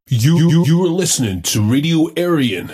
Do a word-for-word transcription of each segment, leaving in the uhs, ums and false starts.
You, you, you are listening to Radio Aryan.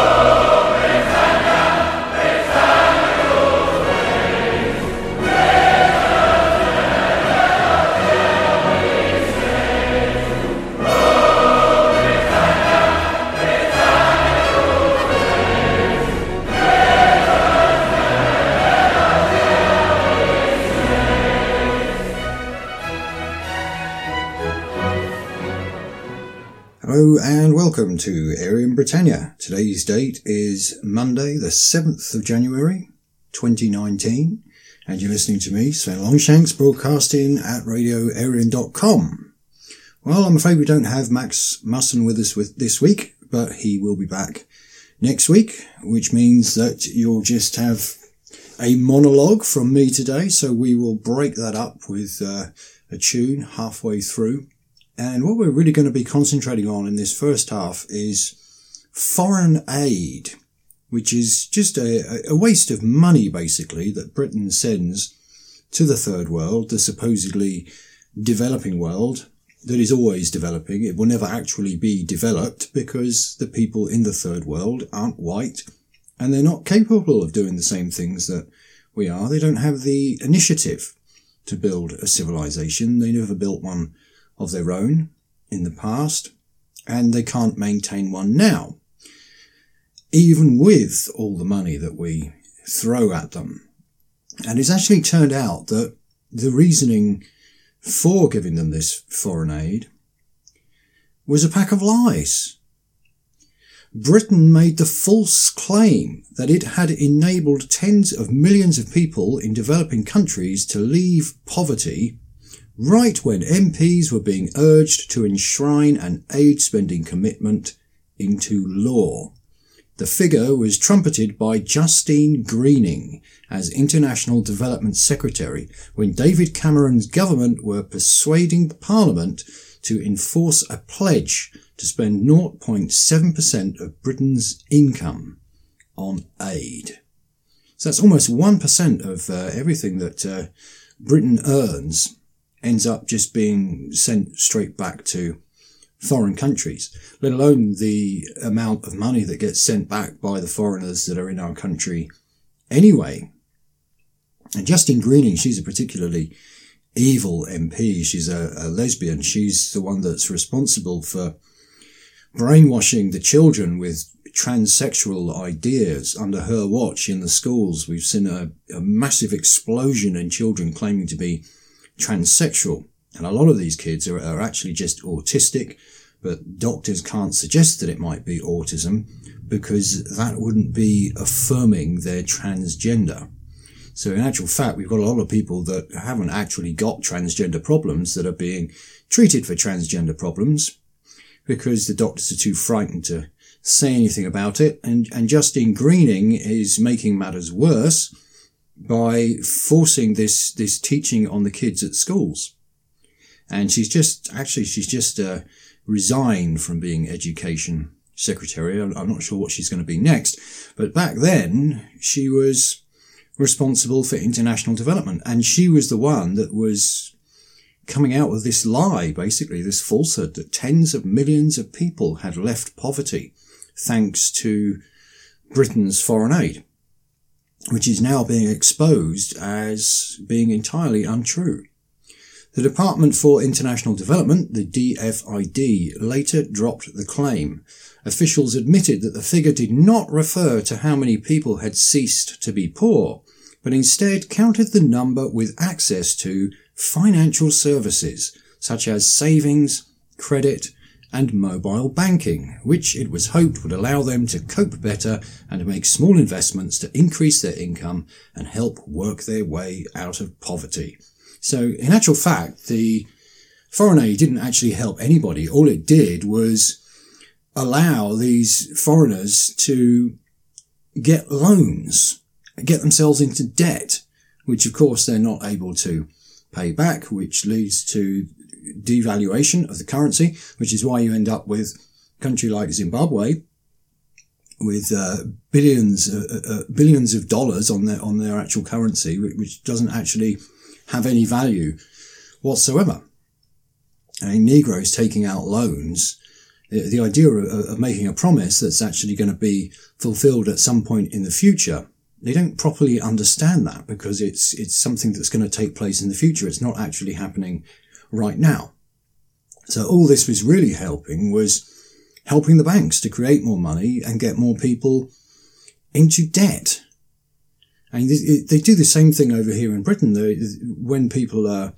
Hello and welcome to Aryan Britannia. Today's date is Monday the seventh of January twenty nineteen and you're listening to me, Sven Longshanks, broadcasting at radio aryan dot com. Well, I'm afraid we don't have Max Musson with us with this week, but he will be back next week, which means that you'll just have a monologue from me today, so we will break that up with uh, a tune halfway through. And what we're really going to be concentrating on in this first half is foreign aid, which is just a, a waste of money, basically, that Britain sends to the third world, the supposedly developing world that is always developing. It will never actually be developed because the people in the third world aren't white and they're not capable of doing the same things that we are. They don't have the initiative to build a civilization. They never built one of their own in the past, and they can't maintain one now, even with all the money that we throw at them. And it's actually turned out that the reasoning for giving them this foreign aid was a pack of lies. Britain made the false claim that it had enabled tens of millions of people in developing countries to leave poverty right when M Ps were being urged to enshrine an aid spending commitment into law. The figure was trumpeted by Justine Greening as International Development Secretary when David Cameron's government were persuading Parliament to enforce a pledge to spend zero point seven percent of Britain's income on aid. So that's almost one percent of uh, everything that uh, Britain earns ends up just being sent straight back to foreign countries, let alone the amount of money that gets sent back by the foreigners that are in our country anyway. And Justine Greening, she's a particularly evil M P. She's a, a lesbian. She's the one that's responsible for brainwashing the children with transsexual ideas under her watch in the schools. We've seen a, a massive explosion in children claiming to be transsexual, and a lot of these kids are, are actually just autistic, but doctors can't suggest that it might be autism because that wouldn't be affirming their transgender. So in actual fact, we've got a lot of people that haven't actually got transgender problems that are being treated for transgender problems because the doctors are too frightened to say anything about it. And, and Justine Greening is making matters worse by forcing this, this teaching on the kids at schools. And she's just, actually, she's just, uh, resigned from being education secretary. I'm not sure what she's going to be next. But back then, she was responsible for international development. And she was the one that was coming out with this lie, basically, this falsehood that tens of millions of people had left poverty thanks to Britain's foreign aid, which is now being exposed as being entirely untrue. The Department for International Development, the D F I D, later dropped the claim. Officials admitted that the figure did not refer to how many people had ceased to be poor, but instead counted the number with access to financial services, such as savings, credit, and mobile banking, which it was hoped would allow them to cope better and make small investments to increase their income and help work their way out of poverty. So in actual fact, the foreign aid didn't actually help anybody. All it did was allow these foreigners to get loans, get themselves into debt, which of course they're not able to pay back, which leads to devaluation of the currency, which is why you end up with a country like Zimbabwe with uh, billions uh, uh, billions of dollars on their on their actual currency, which doesn't actually have any value whatsoever. I mean, Negroes taking out loans The, the idea of, of making a promise that's actually going to be fulfilled at some point in the future, they don't properly understand that because it's it's something that's going to take place in the future. It's not actually happening right now. So all this was really helping was helping the banks to create more money and get more people into debt. And they do the same thing over here in Britain. When people are,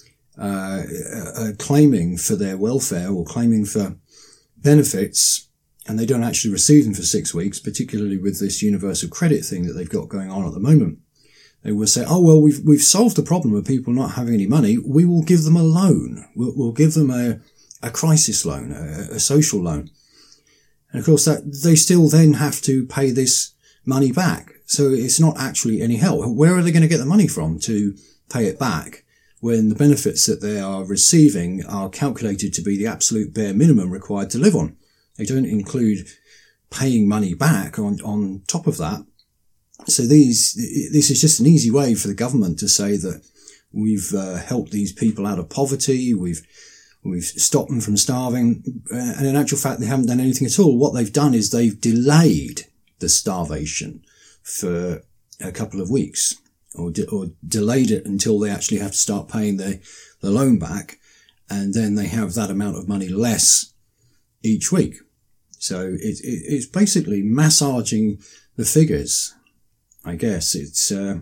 uh, are claiming for their welfare or claiming for benefits, and they don't actually receive them for six weeks, particularly with this universal credit thing that they've got going on at the moment, they will say, oh, well, we've, we've solved the problem of people not having any money. We will give them a loan. We'll, we'll give them a, a crisis loan, a, a social loan. And of course that they still then have to pay this money back. So it's not actually any help. Where are they going to get the money from to pay it back when the benefits that they are receiving are calculated to be the absolute bare minimum required to live on? They don't include paying money back on, on top of that. So these, this is just an easy way for the government to say that we've uh, helped these people out of poverty, we've we've stopped them from starving, uh, and in actual fact they haven't done anything at all. What they've done is they've delayed the starvation for a couple of weeks, or de- or delayed it until they actually have to start paying the, the loan back, and then they have that amount of money less each week. So it, it, it's basically massaging the figures. I guess it's uh,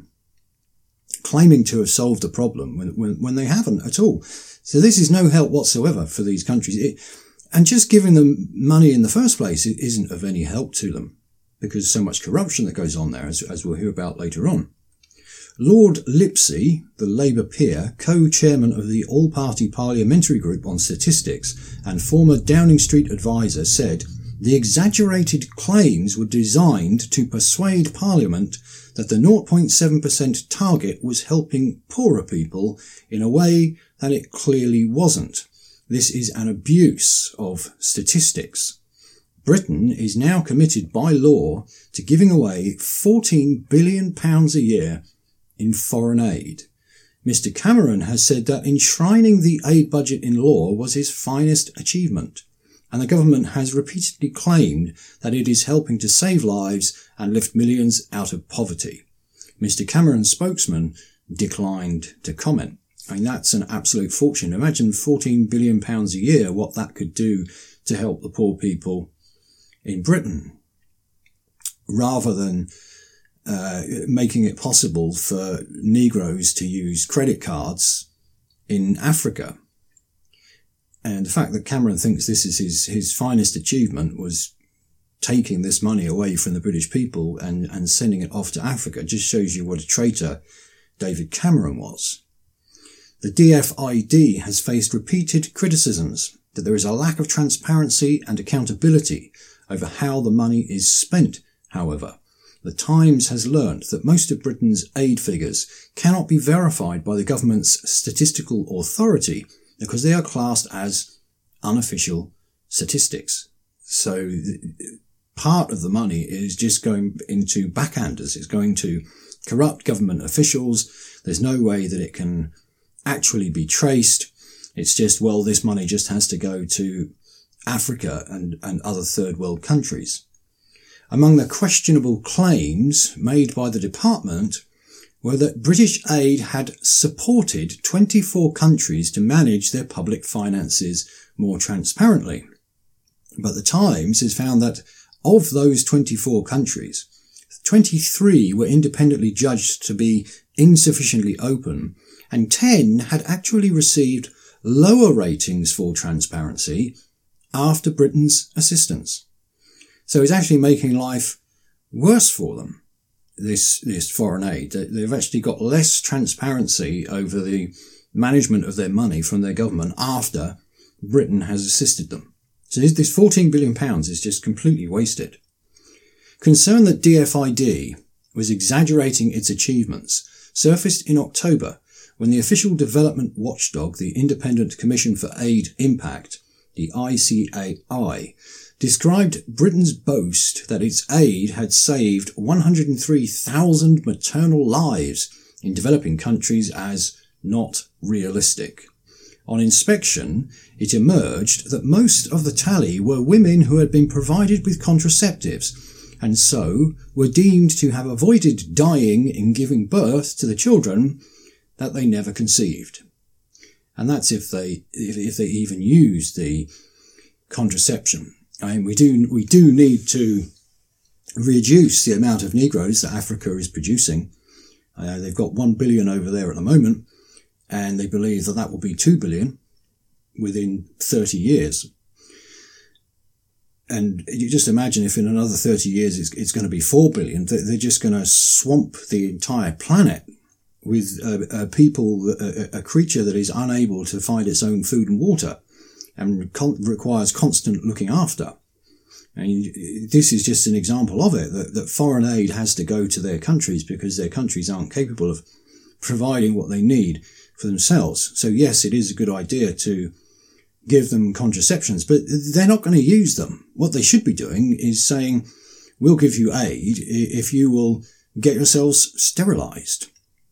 claiming to have solved the problem when, when when they haven't at all. So this is no help whatsoever for these countries. It, and just giving them money in the first place it isn't of any help to them because so much corruption that goes on there, as, as we'll hear about later on. Lord Lipsey, the Labour peer, co-chairman of the All-Party Parliamentary Group on Statistics and former Downing Street advisor, said the exaggerated claims were designed to persuade Parliament that the zero point seven percent target was helping poorer people in a way that it clearly wasn't. This is an abuse of statistics. Britain is now committed by law to giving away fourteen billion pounds a year in foreign aid. Mister Cameron has said that enshrining the aid budget in law was his finest achievement, and the government has repeatedly claimed that it is helping to save lives and lift millions out of poverty. Mister Cameron's spokesman declined to comment. I mean, that's an absolute fortune. Imagine fourteen billion pounds a year, what that could do to help the poor people in Britain, rather than uh, making it possible for Negroes to use credit cards in Africa. And the fact that Cameron thinks this is his, his finest achievement was taking this money away from the British people and, and sending it off to Africa just shows you what a traitor David Cameron was. The D F I D has faced repeated criticisms that there is a lack of transparency and accountability over how the money is spent. However, the Times has learnt that most of Britain's aid figures cannot be verified by the government's statistical authority because they are classed as unofficial statistics. So part of the money is just going into backhanders. It's going to corrupt government officials. There's no way that it can actually be traced. It's just, well, this money just has to go to Africa and, and other third world countries. Among the questionable claims made by the department were that British aid had supported twenty-four countries to manage their public finances more transparently. But the Times has found that of those twenty-four countries, twenty-three were independently judged to be insufficiently open, and ten had actually received lower ratings for transparency after Britain's assistance. So it's actually making life worse for them, this, this foreign aid. They've actually got less transparency over the management of their money from their government after Britain has assisted them. So this fourteen billion pounds is just completely wasted. Concern that D F I D was exaggerating its achievements surfaced in October when the official development watchdog, the Independent Commission for Aid Impact, the I C A I, described Britain's boast that its aid had saved one hundred three thousand maternal lives in developing countries as not realistic. On inspection, it emerged that most of the tally were women who had been provided with contraceptives, and so were deemed to have avoided dying in giving birth to the children that they never conceived. And that's if they if, if they even used the contraception. I mean, we do we do need to reduce the amount of Negroes that Africa is producing. Uh, they've got one billion over there at the moment, and they believe that that will be two billion within thirty years. And you just imagine if in another thirty years it's, it's going to be four billion, they're just going to swamp the entire planet with uh, uh, people, a, a creature that is unable to find its own food and water and con- requires constant looking after. And this is just an example of it, that, that foreign aid has to go to their countries because their countries aren't capable of providing what they need for themselves. So yes, it is a good idea to give them contraceptions, but they're not going to use them. What they should be doing is saying, we'll give you aid if you will get yourselves sterilized.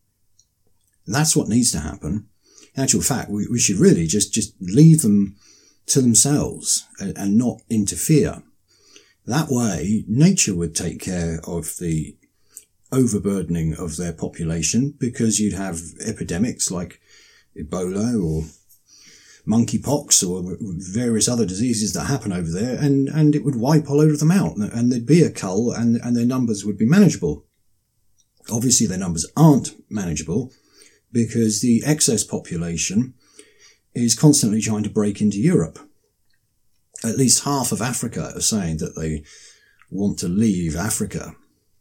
That's what needs to happen. In actual fact, we, we should really just, just leave them to themselves and, and not interfere. That way, nature would take care of the overburdening of their population, because you'd have epidemics like Ebola or monkeypox or various other diseases that happen over there, and, and it would wipe a load of them out, and there'd be a cull, and, and their numbers would be manageable. Obviously, their numbers aren't manageable because the excess population is constantly trying to break into Europe. At least half of Africa are saying that they want to leave Africa.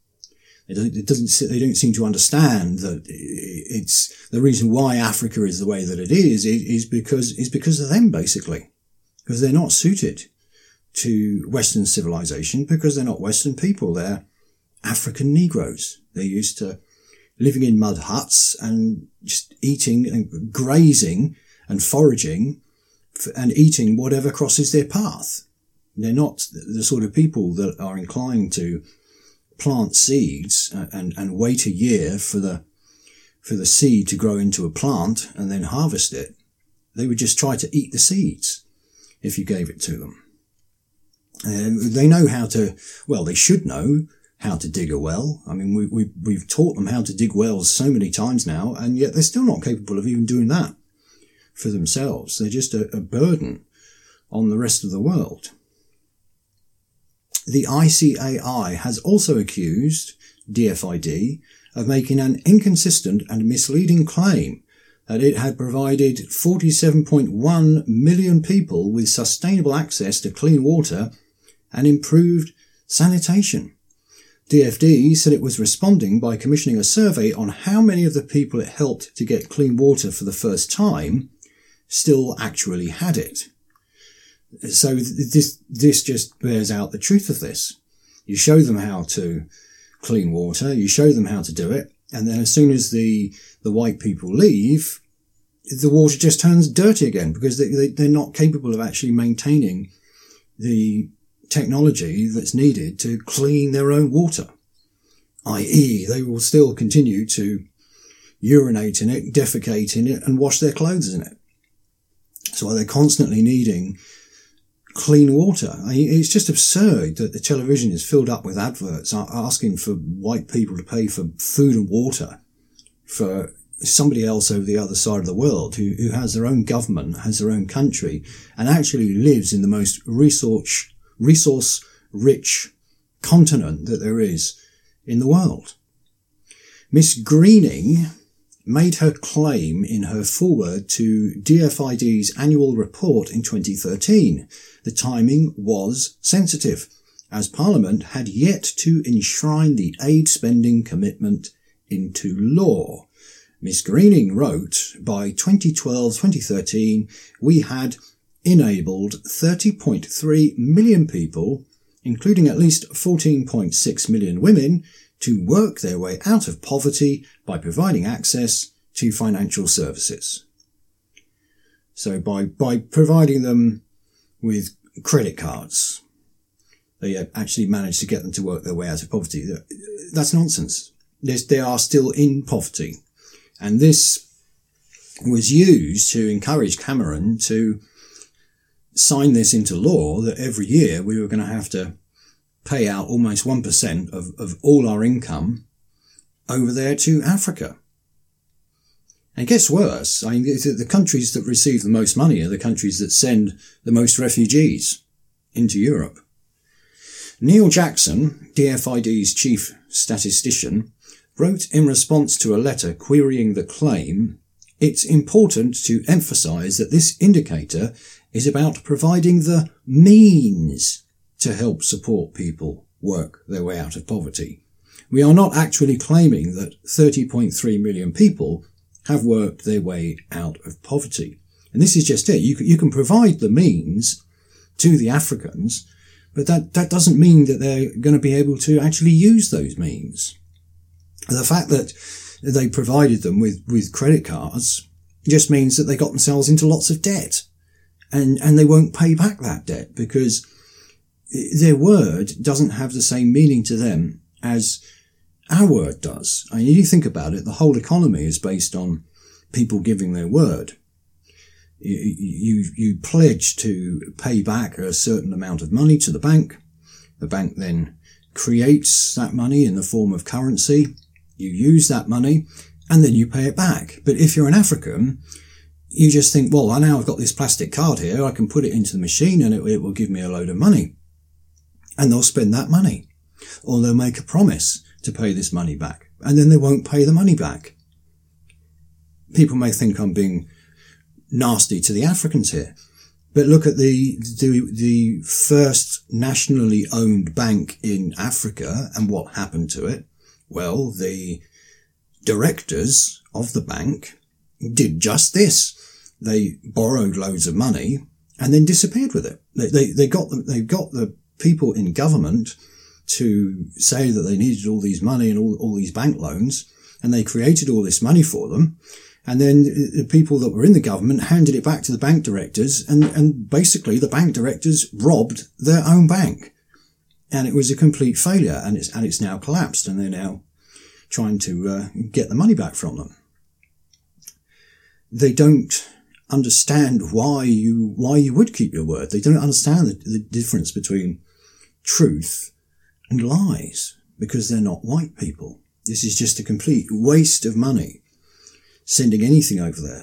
It doesn't, they don't seem to understand that it's the reason why Africa is the way that it is, is because, is because of them, basically. Because they're not suited to Western civilization, because they're not Western people. They're African Negroes. They're used to living in mud huts and just eating and grazing and foraging and eating whatever crosses their path. They're not the sort of people that are inclined to plant seeds and, and wait a year for the, for the seed to grow into a plant and then harvest it. They would just try to eat the seeds if you gave it to them. And they know how to, well, they should know how to dig a well. I mean, we, we, we've taught them how to dig wells so many times now, and yet they're still not capable of even doing that for themselves. They're just a, a burden on the rest of the world. The I C A I has also accused D F I D of making an inconsistent and misleading claim that it had provided forty-seven point one million people with sustainable access to clean water and improved sanitation. D F D said it was responding by commissioning a survey on how many of the people it helped to get clean water for the first time still actually had it. So this, this just bears out the truth of this. You show them how to clean water, you show them how to do it, and then as soon as the, the white people leave, the water just turns dirty again, because they, they, they're not capable of actually maintaining the technology that's needed to clean their own water. that is, they will still continue to urinate in it, defecate in it, and wash their clothes in it. So they're constantly needing clean water. I mean, it's just absurd that the television is filled up with adverts asking for white people to pay for food and water for somebody else over the other side of the world who, who has their own government, has their own country, and actually lives in the most resource, resource-rich continent that there is in the world. Miss Greening made her claim in her foreword to D F I D's annual report in twenty thirteen. The timing was sensitive, as Parliament had yet to enshrine the aid spending commitment into law. Miss Greening wrote, by twenty twelve twenty thirteen, we had enabled thirty point three million people, including at least fourteen point six million women, to work their way out of poverty by providing access to financial services. So by, by providing them with credit cards, they actually managed to get them to work their way out of poverty. That's nonsense. There's, they are still in poverty. And this was used to encourage Cameron to sign this into law that every year we were going to have to pay out almost one percent of, of all our income over there to Africa. And it gets worse. I mean, the countries that receive the most money are the countries that send the most refugees into Europe. Neil Jackson, D F I D's chief statistician, wrote in response to a letter querying the claim, "It's important to emphasise that this indicator is about providing the means to help support people work their way out of poverty. We are not actually claiming that thirty point three million people have worked their way out of poverty." And this is just it. You can, you can provide the means to the Africans, but that, that doesn't mean that they're going to be able to actually use those means. The fact that they provided them with, with credit cards just means that they got themselves into lots of debt, and, and they won't pay back that debt because their word doesn't have the same meaning to them as our word does. I mean, you think about it, the whole economy is based on people giving their word. You, you, you pledge to pay back a certain amount of money to the bank. The bank then creates that money in the form of currency. You use that money and then you pay it back. But if you're an African, you just think, well, I now I've got this plastic card here. I can put it into the machine and it, it will give me a load of money. And they'll spend that money. Or they'll make a promise to pay this money back. And then they won't pay the money back. People may think I'm being nasty to the Africans here. But look at the, the, the first nationally owned bank in Africa and what happened to it. Well, the directors of the bank did just this. They borrowed loads of money and then disappeared with it. They, they, they got the, they got the people in government to say that they needed all these money and all, all these bank loans, and they created all this money for them. And then the people that were in the government handed it back to the bank directors, and, and basically the bank directors robbed their own bank. And it was a complete failure, and it's, and it's now collapsed, and they're now trying to uh, get the money back from them. They don't understand why you, why you would keep your word. They don't understand the, the difference between truth and lies, because they're not white people. This is just a complete waste of money, sending anything over there.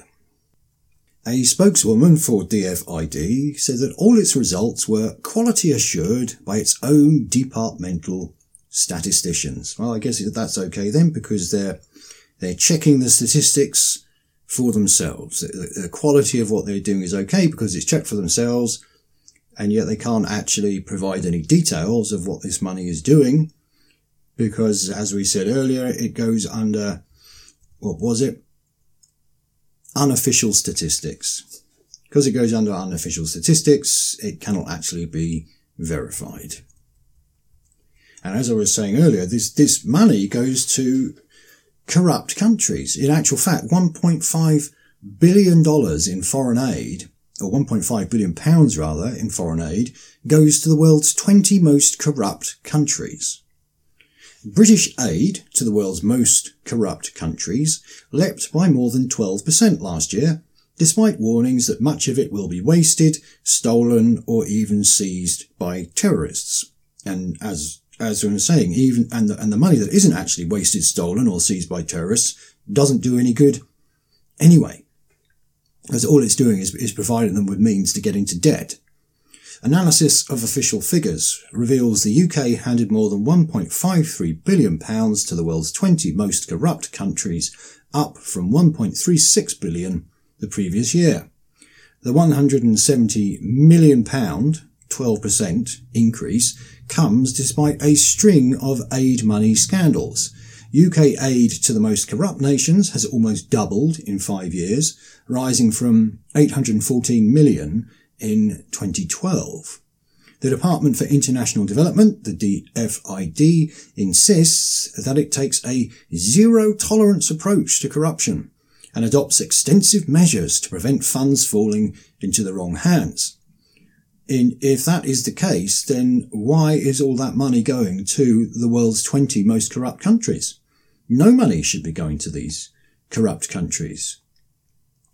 A spokeswoman for D F I D said that all its results were quality assured by its own departmental statisticians. Well, I guess that's okay then, because they're, they're checking the statistics for themselves. The, the quality of what they're doing is okay because it's checked for themselves, and yet they can't actually provide any details of what this money is doing because, as we said earlier, it goes under, what was it? Unofficial statistics. Because it goes under unofficial statistics, it cannot actually be verified. And as I was saying earlier, this, this money goes to corrupt countries. In actual fact, one point five billion dollars in foreign aid, or one point five billion pounds rather, in foreign aid, goes to the world's twenty most corrupt countries. British aid to the world's most corrupt countries leapt by more than twelve percent last year, despite warnings that much of it will be wasted, stolen, or even seized by terrorists. And as as I was saying, even and the, and the money that isn't actually wasted, stolen, or seized by terrorists doesn't do any good anyway, because all it's doing is, is providing them with means to get into debt. Analysis of official figures reveals the U K handed more than one point five three billion pounds to the world's twenty most corrupt countries, up from one point three six billion pounds the previous year. The one hundred seventy million pounds, twelve percent increase comes despite a string of aid money scandals. U K aid to the most corrupt nations has almost doubled in five years, rising from eight hundred fourteen million pounds in twenty twelve. The Department for International Development, the D F I D, insists that it takes a zero-tolerance approach to corruption and adopts extensive measures to prevent funds falling into the wrong hands. In, if that is the case, then why is all that money going to the world's twenty most corrupt countries? No money should be going to these corrupt countries.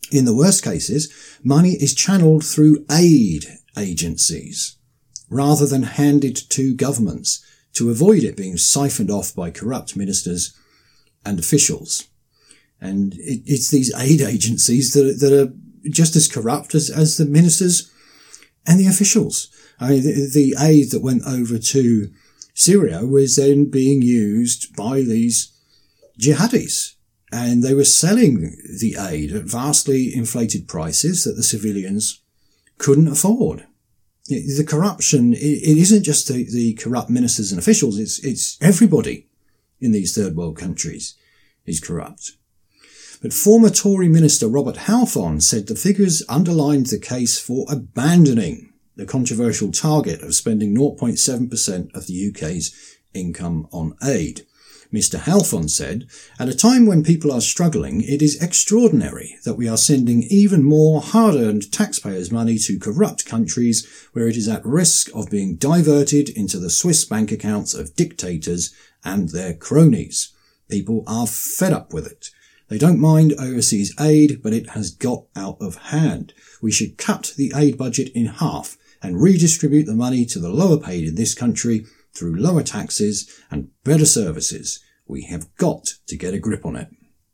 In the worst cases, money is channeled through aid agencies rather than handed to governments to avoid it being siphoned off by corrupt ministers and officials. And it, it's these aid agencies that, that are just as corrupt as, as the ministers and the officials. I mean, the, the aid that went over to Syria was then being used by these jihadis. And they were selling the aid at vastly inflated prices that the civilians couldn't afford. The corruption, it isn't just the, the corrupt ministers and officials, it's, it's everybody in these third world countries is corrupt. But former Tory minister Robert Halfon said the figures underlined the case for abandoning the controversial target of spending zero point seven percent of the U K's income on aid. Mister Halfon said, "At a time when people are struggling, it is extraordinary that we are sending even more hard-earned taxpayers' money to corrupt countries where it is at risk of being diverted into the Swiss bank accounts of dictators and their cronies. People are fed up with it. They don't mind overseas aid, but it has got out of hand. We should cut the aid budget in half and redistribute the money to the lower paid in this country through lower taxes and better services. We have got to get a grip on it."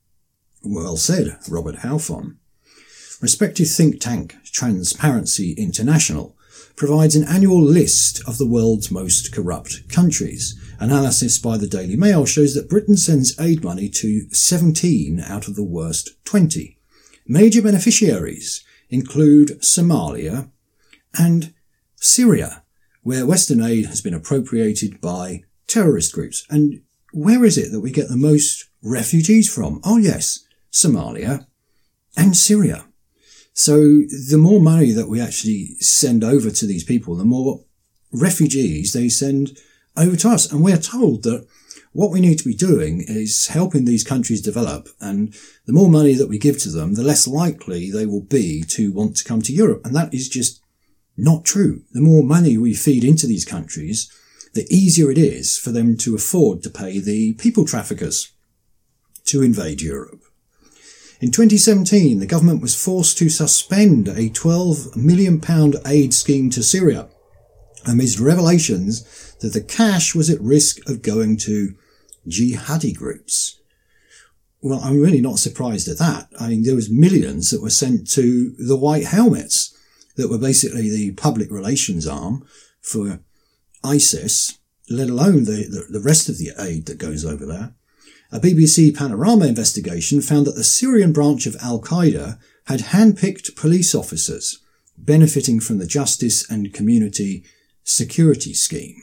Well said, Robert Halfon. Respected think tank Transparency International provides an annual list of the world's most corrupt countries. Analysis by the Daily Mail shows that Britain sends aid money to seventeen out of the worst twenty. Major beneficiaries include Somalia and Syria, where Western aid has been appropriated by terrorist groups. And where is it that we get the most refugees from? Oh yes, Somalia and Syria. So the more money that we actually send over to these people, the more refugees they send over to us. And we're told that what we need to be doing is helping these countries develop, and the more money that we give to them, the less likely they will be to want to come to Europe. And that is just not true. The more money we feed into these countries, the easier it is for them to afford to pay the people traffickers to invade Europe. In twenty seventeen, the government was forced to suspend a twelve million pounds aid scheme to Syria amidst revelations that the cash was at risk of going to jihadi groups. Well, I'm really not surprised at that. I mean, there was millions that were sent to the White Helmets that were basically the public relations arm for ISIS, let alone the, the, the rest of the aid that goes over there. A B B C Panorama investigation found that the Syrian branch of Al-Qaeda had handpicked police officers benefiting from the Justice and Community Security Scheme.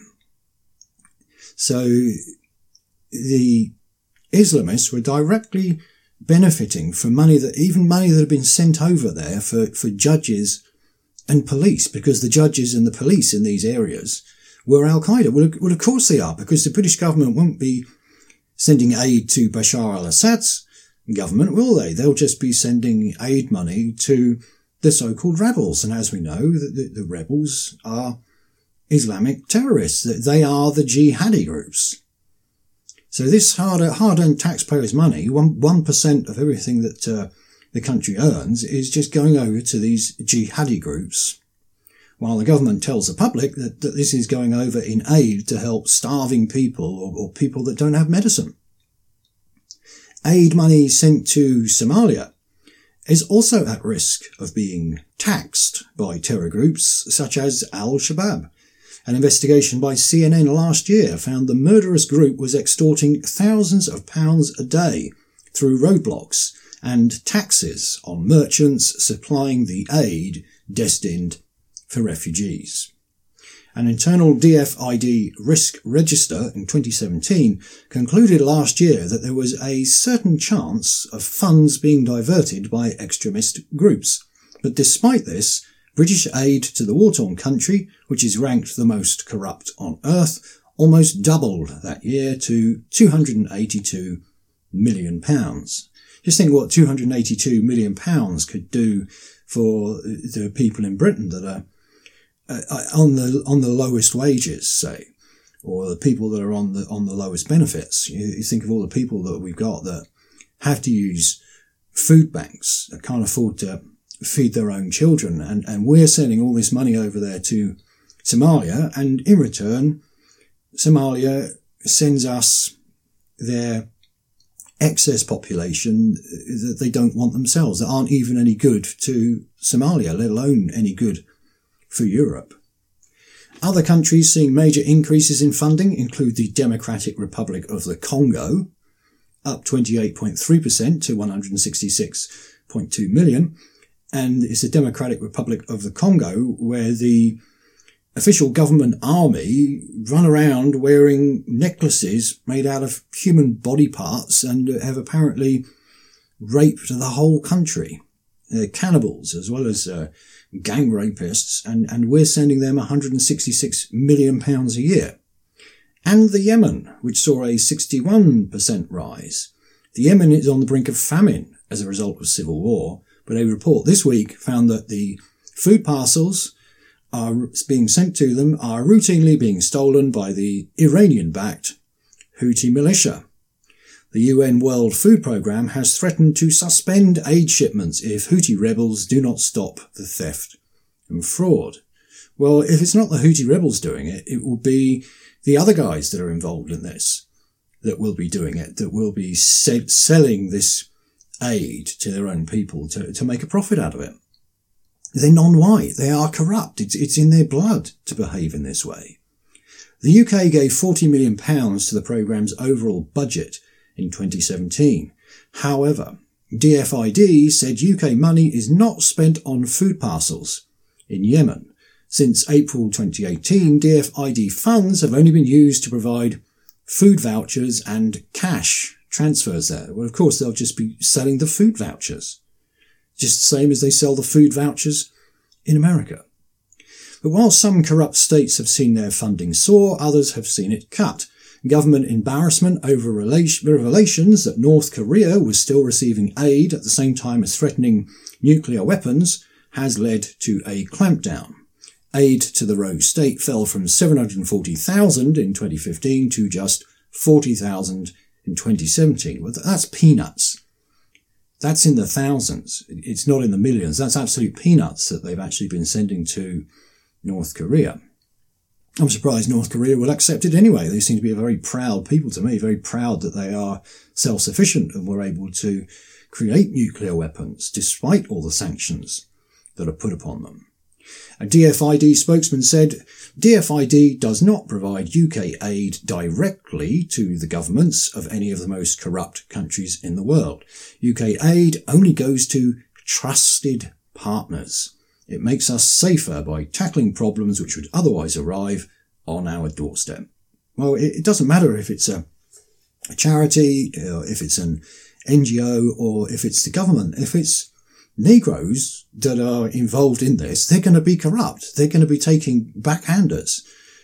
So the Islamists were directly benefiting from money that, even money that had been sent over there for, for judges and police, because the judges and the police in these areas were Al-Qaeda. Well, well, of course they are, because the British government won't be sending aid to Bashar al-Assad's government, will they? They'll just be sending aid money to the so-called rebels. And as we know, the, the, the rebels are Islamic terrorists. They are the jihadi groups. So this hard, hard-earned taxpayers' money, one, one percent of everything that uh, the country earns, is just going over to these jihadi groups, while the government tells the public that, that this is going over in aid to help starving people or, or people that don't have medicine. Aid money sent to Somalia is also at risk of being taxed by terror groups such as Al-Shabaab. An investigation by C N N last year found the murderous group was extorting thousands of pounds a day through roadblocks and taxes on merchants supplying the aid destined for refugees. An internal D F I D risk register in twenty seventeen concluded last year that there was a certain chance of funds being diverted by extremist groups. But despite this, British aid to the war-torn country, which is ranked the most corrupt on earth, almost doubled that year to two hundred eighty-two million pounds. Just think what two hundred eighty-two million pounds could do for the people in Britain that are uh, on the on the lowest wages, say, or the people that are on the on the lowest benefits. You, you think of all the people that we've got that have to use food banks that can't afford to feed their own children. And, and we're sending all this money over there to Somalia, and in return, Somalia sends us their excess population that they don't want themselves, that aren't even any good to Somalia, let alone any good for Europe. Other countries seeing major increases in funding include the Democratic Republic of the Congo, up twenty-eight point three percent to one hundred sixty-six point two million. And it's the Democratic Republic of the Congo where the official government army run around wearing necklaces made out of human body parts and have apparently raped the whole country. They're cannibals as well as uh, gang rapists, and, and we're sending them one hundred sixty-six million pounds a year. And the Yemen, which saw a sixty-one percent rise. The Yemen is on the brink of famine as a result of civil war, but a report this week found that the food parcels are being sent to them are routinely being stolen by the Iranian-backed Houthi militia. The U N World Food Programme has threatened to suspend aid shipments if Houthi rebels do not stop the theft and fraud. Well, if it's not the Houthi rebels doing it, it will be the other guys that are involved in this that will be doing it, that will be se- selling this aid to their own people to, to make a profit out of it. They're non-white. They are corrupt. It's, it's in their blood to behave in this way. The U K gave forty million pounds to the programme's overall budget in twenty seventeen. However, D F I D said U K money is not spent on food parcels in Yemen. Since April twenty eighteen, D F I D funds have only been used to provide food vouchers and cash transfers there. Well, of course, they'll just be selling the food vouchers, just the same as they sell the food vouchers in America. But while some corrupt states have seen their funding soar, others have seen it cut. Government embarrassment over revelations that North Korea was still receiving aid at the same time as threatening nuclear weapons has led to a clampdown. Aid to the rogue state fell from seven hundred forty thousand in twenty fifteen to just forty thousand in twenty seventeen. Well, that's peanuts. That's in the thousands. It's not in the millions. That's absolute peanuts that they've actually been sending to North Korea. I'm surprised North Korea will accept it anyway. They seem to be a very proud people to me, very proud that they are self-sufficient and were able to create nuclear weapons despite all the sanctions that are put upon them. A D F I D spokesman said, D F I D does not provide U K aid directly to the governments of any of the most corrupt countries in the world. U K aid only goes to trusted partners. It makes us safer by tackling problems which would otherwise arrive on our doorstep. Well, it doesn't matter if it's a, a charity, or if it's an N G O, or if it's the government. If it's Negroes that are involved in this, they're going to be corrupt. They're going to be taking backhanders.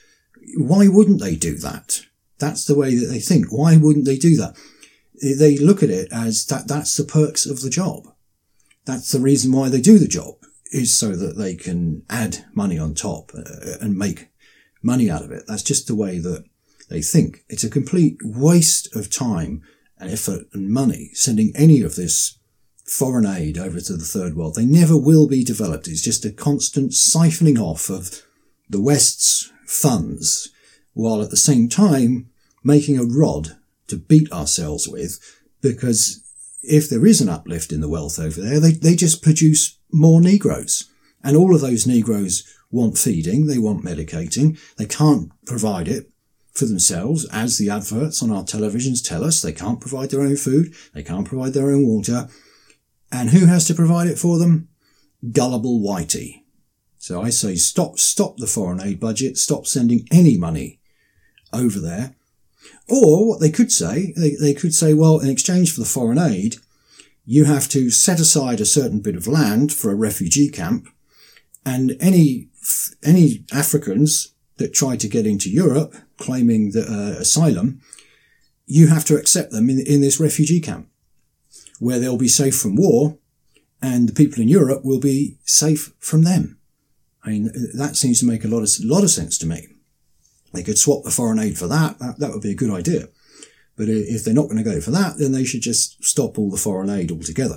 Why wouldn't they do that? That's the way that they think. Why wouldn't they do that? They look at it as that that's the perks of the job. That's the reason why they do the job, is so that they can add money on top uh, and make money out of it. That's just the way that they think. It's a complete waste of time and effort and money sending any of this foreign aid over to the third world. They never will be developed. It's just a constant siphoning off of the West's funds, while at the same time making a rod to beat ourselves with, because if there is an uplift in the wealth over there, they, they just produce more Negroes. And all of those Negroes want feeding, they want medicating, they can't provide it for themselves, as the adverts on our televisions tell us. They can't provide their own food, they can't provide their own water. And who has to provide it for them? Gullible Whitey. So I say stop, stop the foreign aid budget, stop sending any money over there. Or what they could say, they, they could say, well, in exchange for the foreign aid, you have to set aside a certain bit of land for a refugee camp, and any any Africans that try to get into Europe claiming the, uh, asylum, you have to accept them in, in this refugee camp, where they'll be safe from war, and the people in Europe will be safe from them. I mean, that seems to make a lot of lot of sense to me. They could swap the foreign aid for that. That, that would be a good idea. But if they're not going to go for that, then they should just stop all the foreign aid altogether.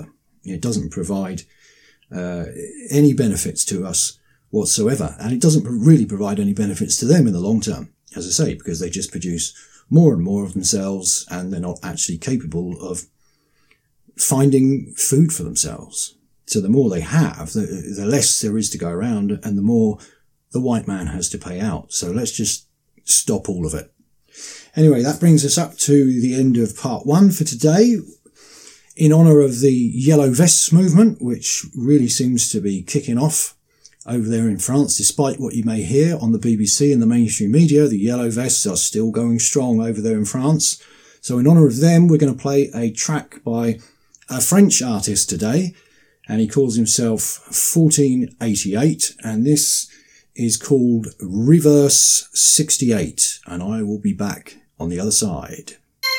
It doesn't provide uh, any benefits to us whatsoever. And it doesn't really provide any benefits to them in the long term, as I say, because they just produce more and more of themselves and they're not actually capable of finding food for themselves. So the more they have, the, the less there is to go around and the more the white man has to pay out. So let's just stop all of it. Anyway, that brings us up to the end of part one for today. In honour of the Yellow Vests movement, which really seems to be kicking off over there in France, despite what you may hear on the B B C and the mainstream media, the Yellow Vests are still going strong over there in France. So in honour of them, we're going to play a track by a French artist today, and he calls himself fourteen eighty-eight, and this is called Reverse sixty-eight, and I will be back on the other side.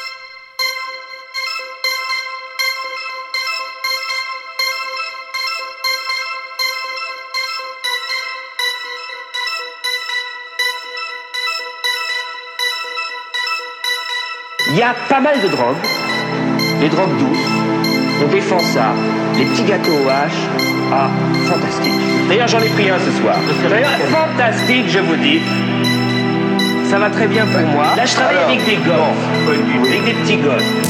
Il y a pas mal de drogues, les drogues douces, on défend ça, les petits gâteaux au H, ah, fantastique. D'ailleurs, j'en ai pris un ce soir. D'ailleurs, fantastique, je vous dis. Ça va très bien pour moi. Là, je travaille Alors, avec des gosses, avec des petits gosses.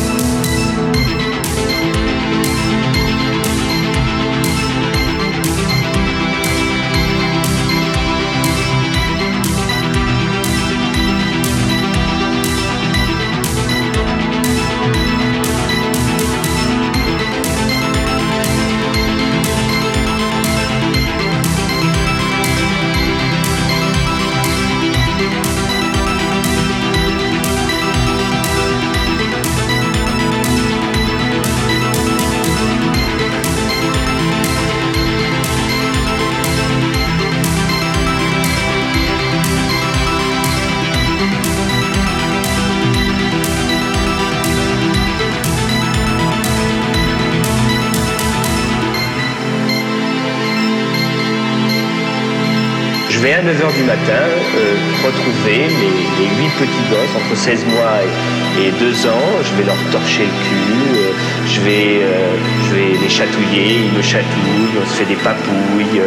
Je vais à neuf heures du matin euh, retrouver mes, mes huit petits gosses entre seize mois et, et deux ans. Je vais leur torcher le cul, euh, je, vais, euh, je vais les chatouiller, ils me chatouillent, on se fait des papouilles.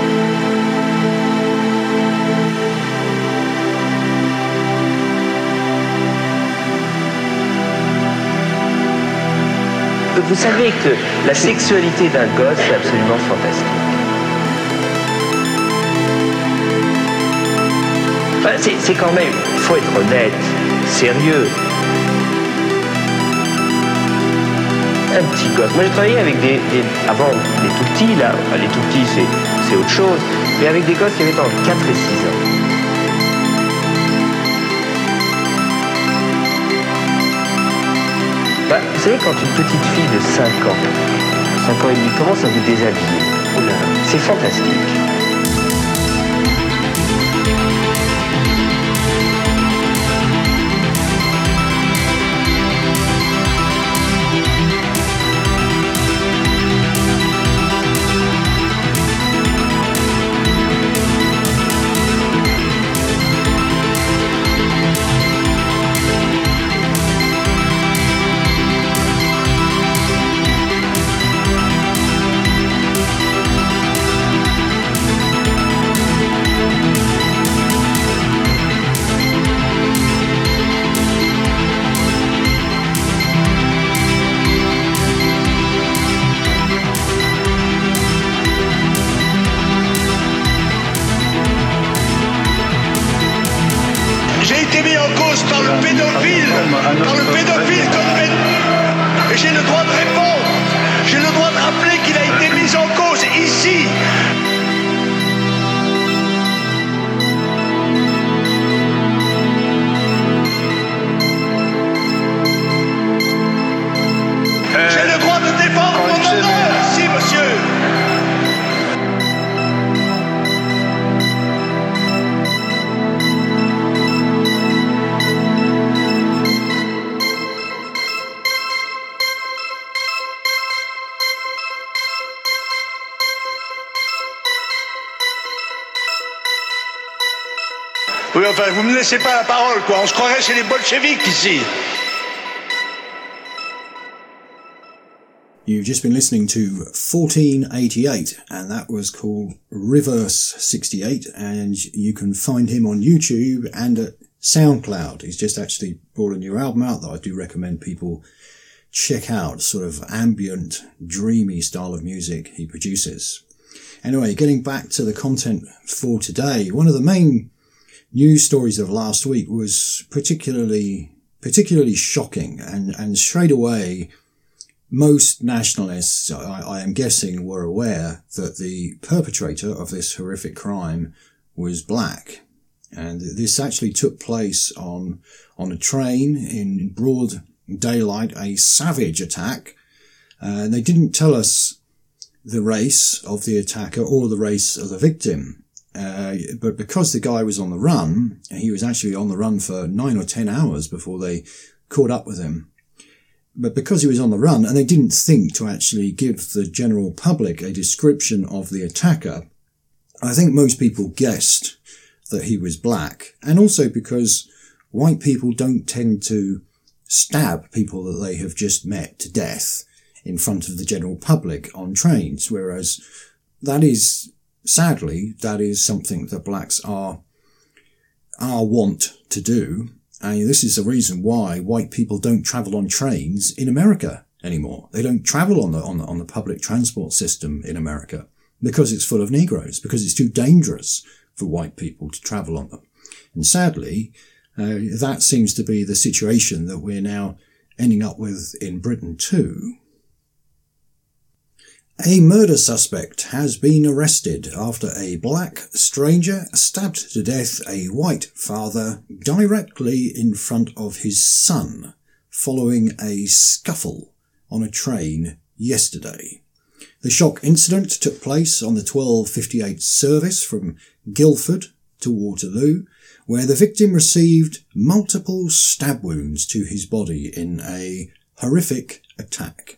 Vous savez que la sexualité d'un gosse est absolument fantastique. Enfin, c'est, c'est quand même, il faut être honnête, sérieux. Un petit gosse. Moi j'ai travaillé avec des, des avant des tout petits là, enfin, les tout petits c'est, c'est autre chose, mais avec des gosses qui avaient entre quatre et six ans. Bah, vous savez, quand une petite fille de cinq ans, cinq ans et demi commence à vous déshabiller, oh là, c'est fantastique. Oui, enfin, vous me laissez pas la parole, quoi. On se croirait chez les bolcheviks, ici. You've just been listening to fourteen eighty-eight, and that was called Reverse sixty-eight, and you can find him on YouTube and at SoundCloud. He's just actually brought a new album out that I do recommend people check out, sort of ambient, dreamy style of music he produces. Anyway, getting back to the content for today, one of the main news stories of last week was particularly particularly shocking, and, and straight away most nationalists, I, I am guessing, were aware that the perpetrator of this horrific crime was black. And this actually took place on on a train in broad daylight, a savage attack. Uh, and they didn't tell us the race of the attacker or the race of the victim. Uh, but because the guy was on the run, he was actually on the run for nine or ten hours before they caught up with him. But because he was on the run, and they didn't think to actually give the general public a description of the attacker, I think most people guessed that he was black. And also because white people don't tend to stab people that they have just met to death in front of the general public on trains, whereas that is, sadly, that is something that blacks are, are wont to do. And this is the reason why white people don't travel on trains in America anymore. They don't travel on the, on the, on the public transport system in America because it's full of Negroes, because it's too dangerous for white people to travel on them. And sadly, uh, that seems to be the situation that we're now ending up with in Britain too. A murder suspect has been arrested after a black stranger stabbed to death a white father directly in front of his son following a scuffle on a train yesterday. The shock incident took place on the twelve fifty-eight service from Guildford to Waterloo, where the victim received multiple stab wounds to his body in a horrific attack.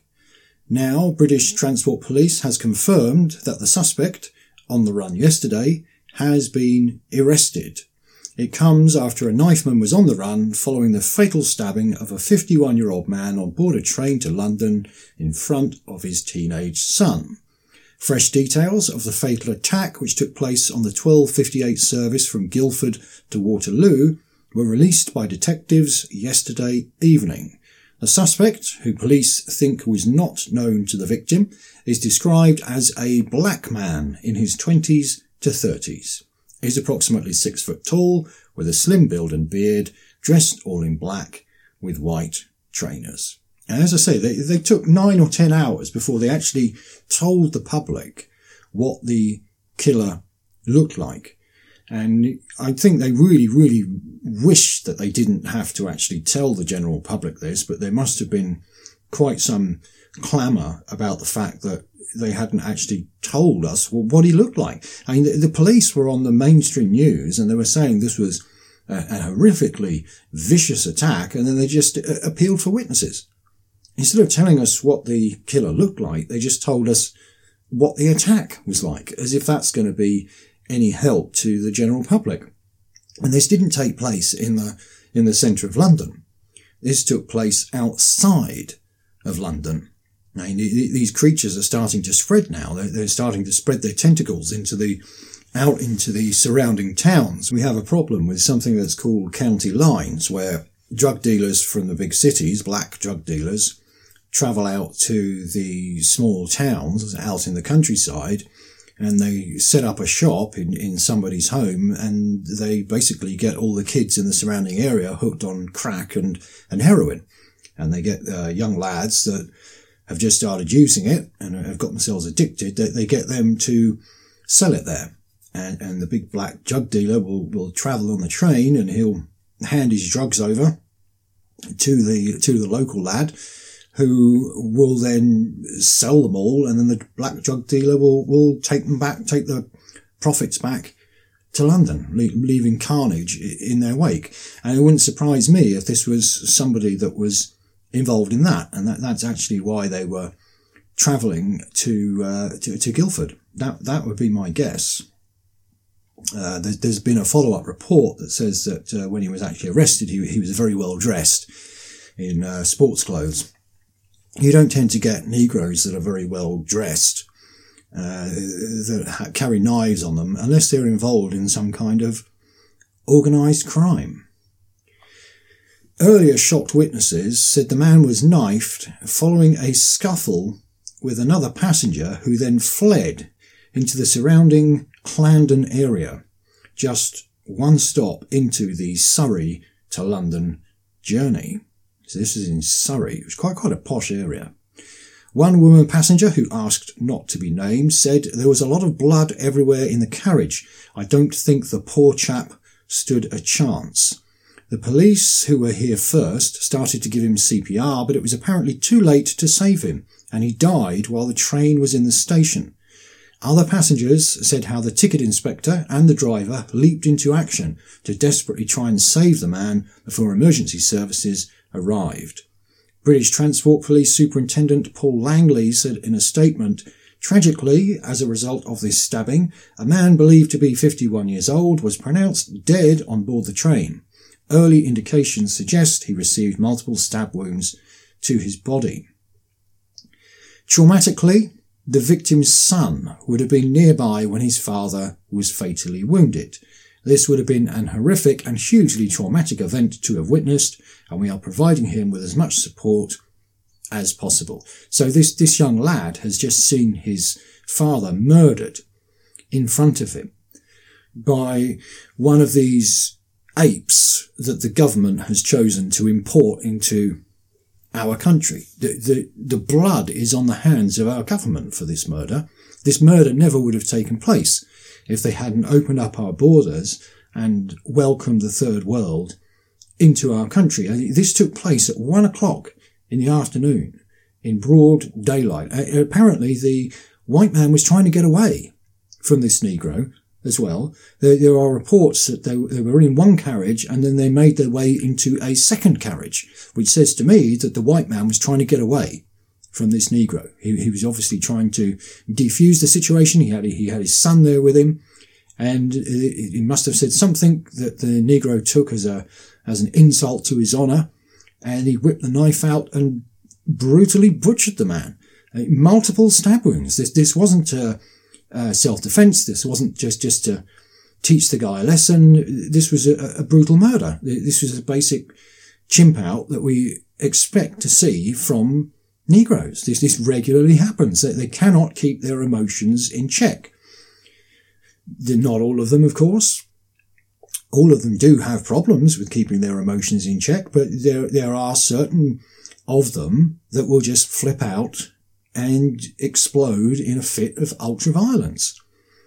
Now, British Transport Police has confirmed that the suspect, on the run yesterday, has been arrested. It comes after a knifeman was on the run following the fatal stabbing of a fifty-one-year-old man on board a train to London in front of his teenage son. Fresh details of the fatal attack, which took place on the twelve fifty-eight service from Guildford to Waterloo, were released by detectives yesterday evening. The suspect, who police think was not known to the victim, is described as a black man in his twenties to thirties. He's approximately six foot tall, with a slim build and beard, dressed all in black, with white trainers. And as I say, they, they took nine or ten hours before they actually told the public what the killer looked like. And I think they really, really wish that they didn't have to actually tell the general public this, but there must have been quite some clamour about the fact that they hadn't actually told us what he looked like. I mean, the, the police were on the mainstream news and they were saying this was a, a horrifically vicious attack, and then they just uh, appealed for witnesses. Instead of telling us what the killer looked like, they just told us what the attack was like, as if that's going to be any help to the general public. And this didn't take place in the in the centre of London. This took place outside of London. I mean, these creatures are starting to spread now. They're, they're starting to spread their tentacles into the out into the surrounding towns. We have a problem with something that's called county lines, where drug dealers from the big cities, black drug dealers, travel out to the small towns out in the countryside, and they set up a shop in, in somebody's home, and they basically get all the kids in the surrounding area hooked on crack and, and heroin. And they get uh, young lads that have just started using it and have got themselves addicted. They, they get them to sell it there. And, and the big black drug dealer will, will travel on the train, and he'll hand his drugs over to the, to the local lad, who will then sell them all, and then the black drug dealer will, will take them back, take the profits back to London, leaving carnage in their wake. And it wouldn't surprise me if this was somebody that was involved in that, and that, that's actually why they were travelling to, uh, to, to Guildford. That, that would be my guess. Uh, there's, there's been a follow-up report that says that uh, when he was actually arrested, he, he was very well dressed in uh, sports clothes. you don't tend to get Negroes that are very well dressed, uh, that ha- carry knives on them, unless they're involved in some kind of organised crime. Earlier shocked witnesses said the man was knifed following a scuffle with another passenger who then fled into the surrounding Clarendon area, just one stop into the Surrey to London journey. So this is in Surrey. It was quite, quite a posh area. One woman passenger who asked not to be named said there was a lot of blood everywhere in the carriage. I don't think the poor chap stood a chance. The police, who were here first, started to give him C P R, but it was apparently too late to save him, and he died while the train was in the station. Other passengers said how the ticket inspector and the driver leaped into action to desperately try and save the man before emergency services arrived. British Transport Police Superintendent Paul Langley said in a statement, "Tragically, as a result of this stabbing, a man believed to be fifty-one years old was pronounced dead on board the train. Early indications suggest he received multiple stab wounds to his body." Traumatically, the victim's son would have been nearby when his father was fatally wounded. This would have been an horrific and hugely traumatic event to have witnessed, and we are providing him with as much support as possible. So this, this young lad has just seen his father murdered in front of him by one of these apes that the government has chosen to import into our country. The, the, the blood is on the hands of our government for this murder. This murder never would have taken place if they hadn't opened up our borders and welcomed the third world into our country. This took place at one o'clock in the afternoon in broad daylight. Apparently the white man was trying to get away from this Negro as well. There, there are reports that they, they were in one carriage and then they made their way into a second carriage, which says to me that the white man was trying to get away from this Negro. He, he was obviously trying to defuse the situation. He had, he had his son there with him, and he must have said something that the Negro took as a, as an insult to his honour, and he whipped the knife out and brutally butchered the man. Uh, multiple stab wounds. This, this wasn't a, Uh, self-defense. This wasn't just, just to teach the guy a lesson. This was a, a brutal murder. This was a basic chimp out that we expect to see from Negroes. This, this regularly happens. They, they cannot keep their emotions in check. They're not all of them, of course. All of them do have problems with keeping their emotions in check, but there, there are certain of them that will just flip out and explode in a fit of ultra-violence.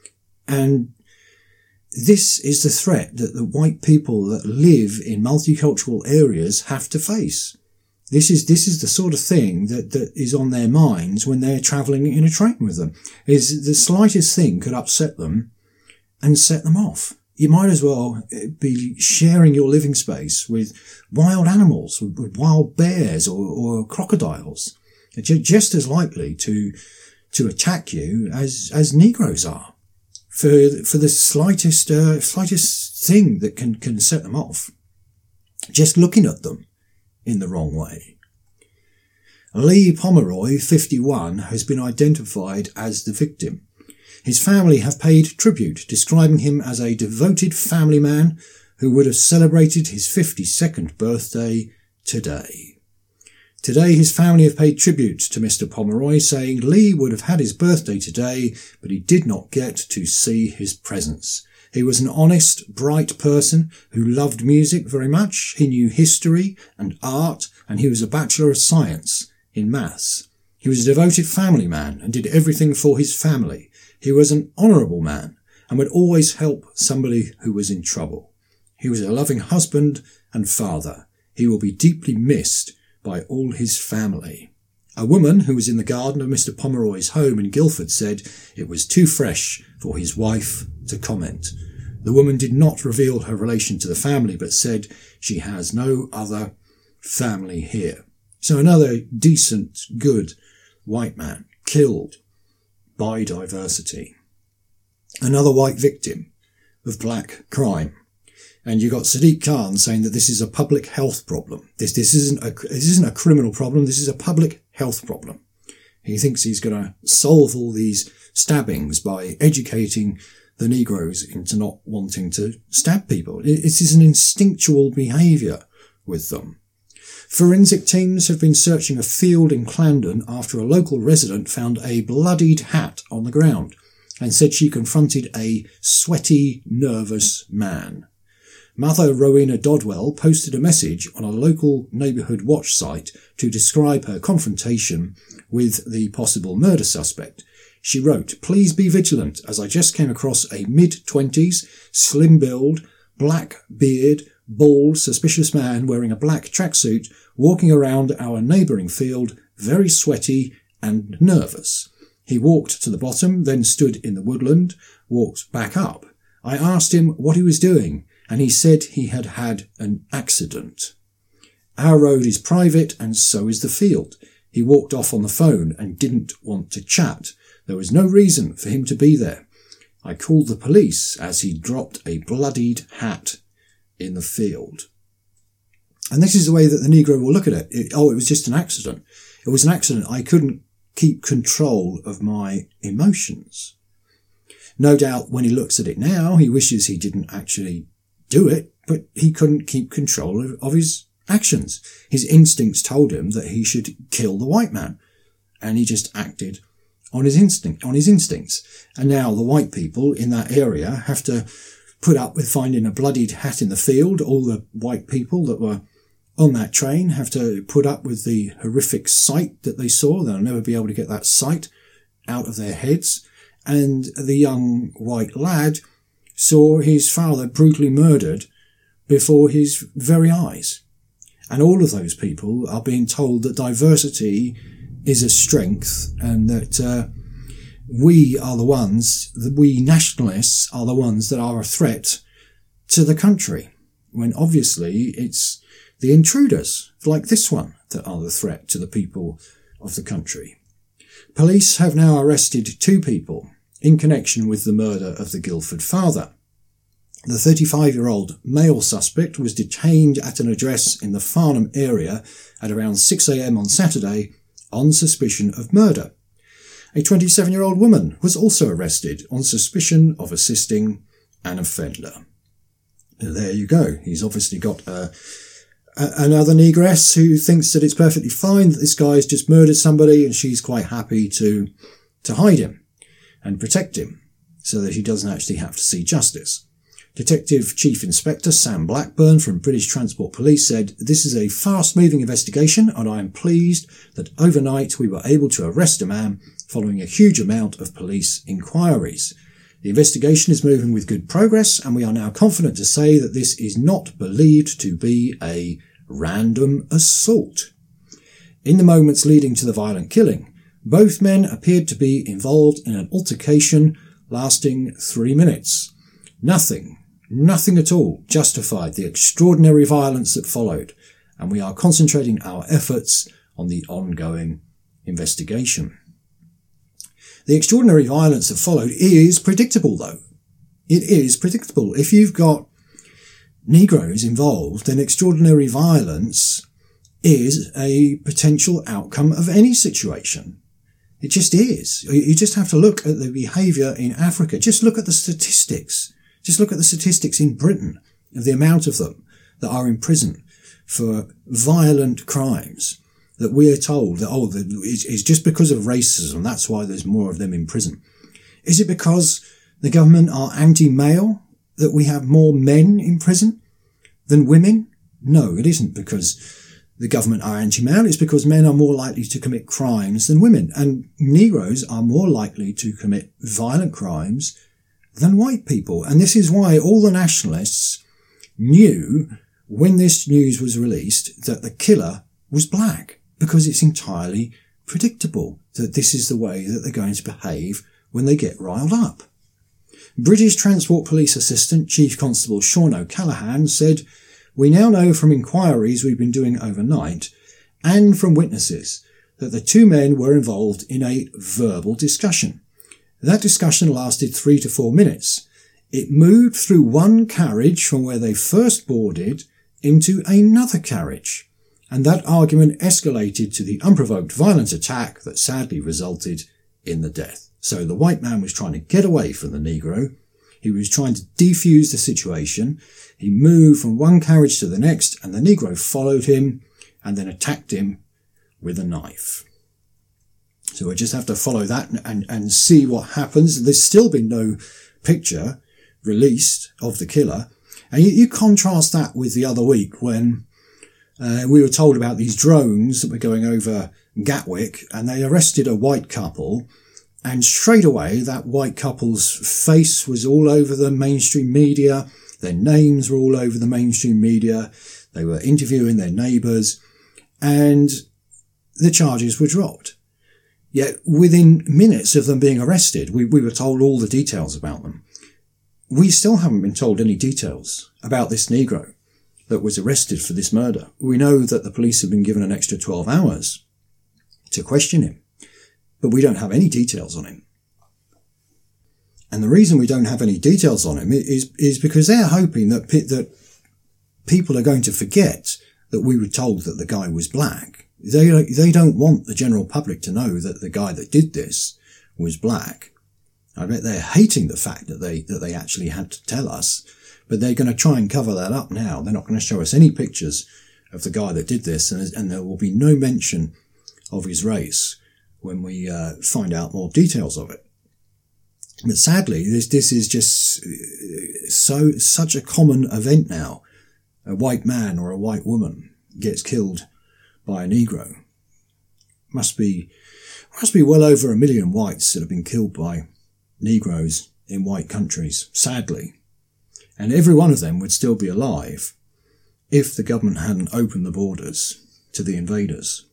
And this is the threat that the white people that live in multicultural areas have to face. This is, this is the sort of thing that, that is on their minds when they're travelling in a train with them. Is the slightest thing could upset them and set them off. You might as well be sharing your living space with wild animals, with, with wild bears or, or crocodiles. They're just as likely to, to attack you as, as Negroes are for, for the slightest, uh, slightest thing that can, can set them off. Just looking at them in the wrong way. Lee Pomeroy, fifty-one, has been identified as the victim. His family have paid tribute, describing him as a devoted family man who would have celebrated his fifty-second birthday today. Today, his family have paid tribute to Mister Pomeroy, saying Lee would have had his birthday today, but he did not get to see his presence. He was an honest, bright person who loved music very much. He knew history and art, and he was a Bachelor of Science in maths. He was a devoted family man and did everything for his family. He was an honourable man and would always help somebody who was in trouble. He was a loving husband and father. He will be deeply missed by all his family. A woman who was in the garden of Mister Pomeroy's home in Guildford said it was too fresh for his wife to comment. The woman did not reveal her relation to the family, but said she has no other family here. So another decent, good white man killed by diversity. Another white victim of black crime. And you got Sadiq Khan saying that this is a public health problem. This, this isn't a, this isn't a criminal problem. This is a public health problem. He thinks he's going to solve all these stabbings by educating the Negroes into not wanting to stab people. It is an instinctual behaviour with them. Forensic teams have been searching a field in Clarendon after a local resident found a bloodied hat on the ground and said she confronted a sweaty, nervous man. Mother Rowena Dodwell posted a message on a local neighbourhood watch site to describe her confrontation with the possible murder suspect. She wrote, "Please be vigilant, as I just came across a mid-twenties, slim-build, black beard, bald, suspicious man wearing a black tracksuit walking around our neighbouring field, very sweaty and nervous. He walked to the bottom, then stood in the woodland, walked back up. I asked him what he was doing, and he said he had had an accident. Our road is private, and so is the field. He walked off on the phone and didn't want to chat. There was no reason for him to be there. I called the police as he dropped a bloodied hat in the field." And this is the way that the Negro will look at it. it. Oh, it was just an accident. It was an accident. I couldn't keep control of my emotions. No doubt when he looks at it now, he wishes he didn't actually do it, but he couldn't keep control of, of his actions. His instincts told him that he should kill the white man, and he just acted on his instinct, on his instincts. And now the white people in that area have to put up with finding a bloodied hat in the field. All the white people that were on that train have to put up with the horrific sight that they saw. They'll never be able to get that sight out of their heads. And the young white lad saw his father brutally murdered before his very eyes. And all of those people are being told that diversity is a strength, and that uh, we are the ones, that we nationalists are the ones that are a threat to the country, when obviously it's the intruders, like this one, that are the threat to the people of the country. Police have now arrested two people in connection with the murder of the Guildford father. The thirty-five-year-old male suspect was detained at an address in the Farnham area at around six a.m. on Saturday on suspicion of murder. A twenty-seven-year-old woman was also arrested on suspicion of assisting an offender. There you go. He's obviously got uh, a, another negress who thinks that it's perfectly fine that this guy's just murdered somebody, and she's quite happy to to hide him and protect him so that he doesn't actually have to see justice. Detective Chief Inspector Sam Blackburn from British Transport Police said, "This is a fast-moving investigation, and I am pleased that overnight we were able to arrest a man following a huge amount of police inquiries. The investigation is moving with good progress, and we are now confident to say that this is not believed to be a random assault." In the moments leading to the violent killing, both men appeared to be involved in an altercation lasting three minutes. Nothing Nothing at all justified the extraordinary violence that followed, and we are concentrating our efforts on the ongoing investigation. The extraordinary violence that followed is predictable, though. It is predictable. If you've got Negroes involved, then extraordinary violence is a potential outcome of any situation. It just is. You just have to look at the behaviour in Africa. Just look at the statistics. Just look at the statistics in Britain of the amount of them that are in prison for violent crimes, that we're told that, oh, it's just because of racism, that's why there's more of them in prison. Is it because the government are anti-male that we have more men in prison than women? No, it isn't because the government are anti-male. It's because men are more likely to commit crimes than women, and Negroes are more likely to commit violent crimes than white people. And this is why all the nationalists knew when this news was released that the killer was black, because it's entirely predictable that this is the way that they're going to behave when they get riled up. British Transport Police Assistant Chief Constable Sean O'Callaghan said, "We now know from inquiries we've been doing overnight and from witnesses that the two men were involved in a verbal discussion. That discussion lasted three to four minutes. It moved through one carriage from where they first boarded into another carriage. and that argument escalated to the unprovoked violent attack that sadly resulted in the death. So the white man was trying to get away from the Negro. He was trying to defuse the situation. He moved from one carriage to the next, and the Negro followed him and then attacked him with a knife. So we just have to follow that and, and, and see what happens. There's still been no picture released of the killer. And you, you contrast that with the other week when uh, we were told about these drones that were going over Gatwick, and they arrested a white couple, and straight away that white couple's face was all over the mainstream media. Their names were all over the mainstream media. They were interviewing their neighbours, and the charges were dropped. Yet within minutes of them being arrested, we, we were told all the details about them. We still haven't been told any details about this Negro that was arrested for this murder. We know that the police have been given an extra twelve hours to question him, but we don't have any details on him. And the reason we don't have any details on him is, is because they're hoping that, that people are going to forget that we were told that the guy was black. They, they don't want the general public to know that the guy that did this was black. I bet they're hating the fact that they, that they actually had to tell us, but they're going to try and cover that up now. They're not going to show us any pictures of the guy that did this, and, and there will be no mention of his race when we uh, find out more details of it. But sadly, this, this is just so, such a common event now. A white man or a white woman gets killed by a Negro. Must be, must be well over a million whites that have been killed by Negroes in white countries, sadly. And every one of them would still be alive if the government hadn't opened the borders to the invaders.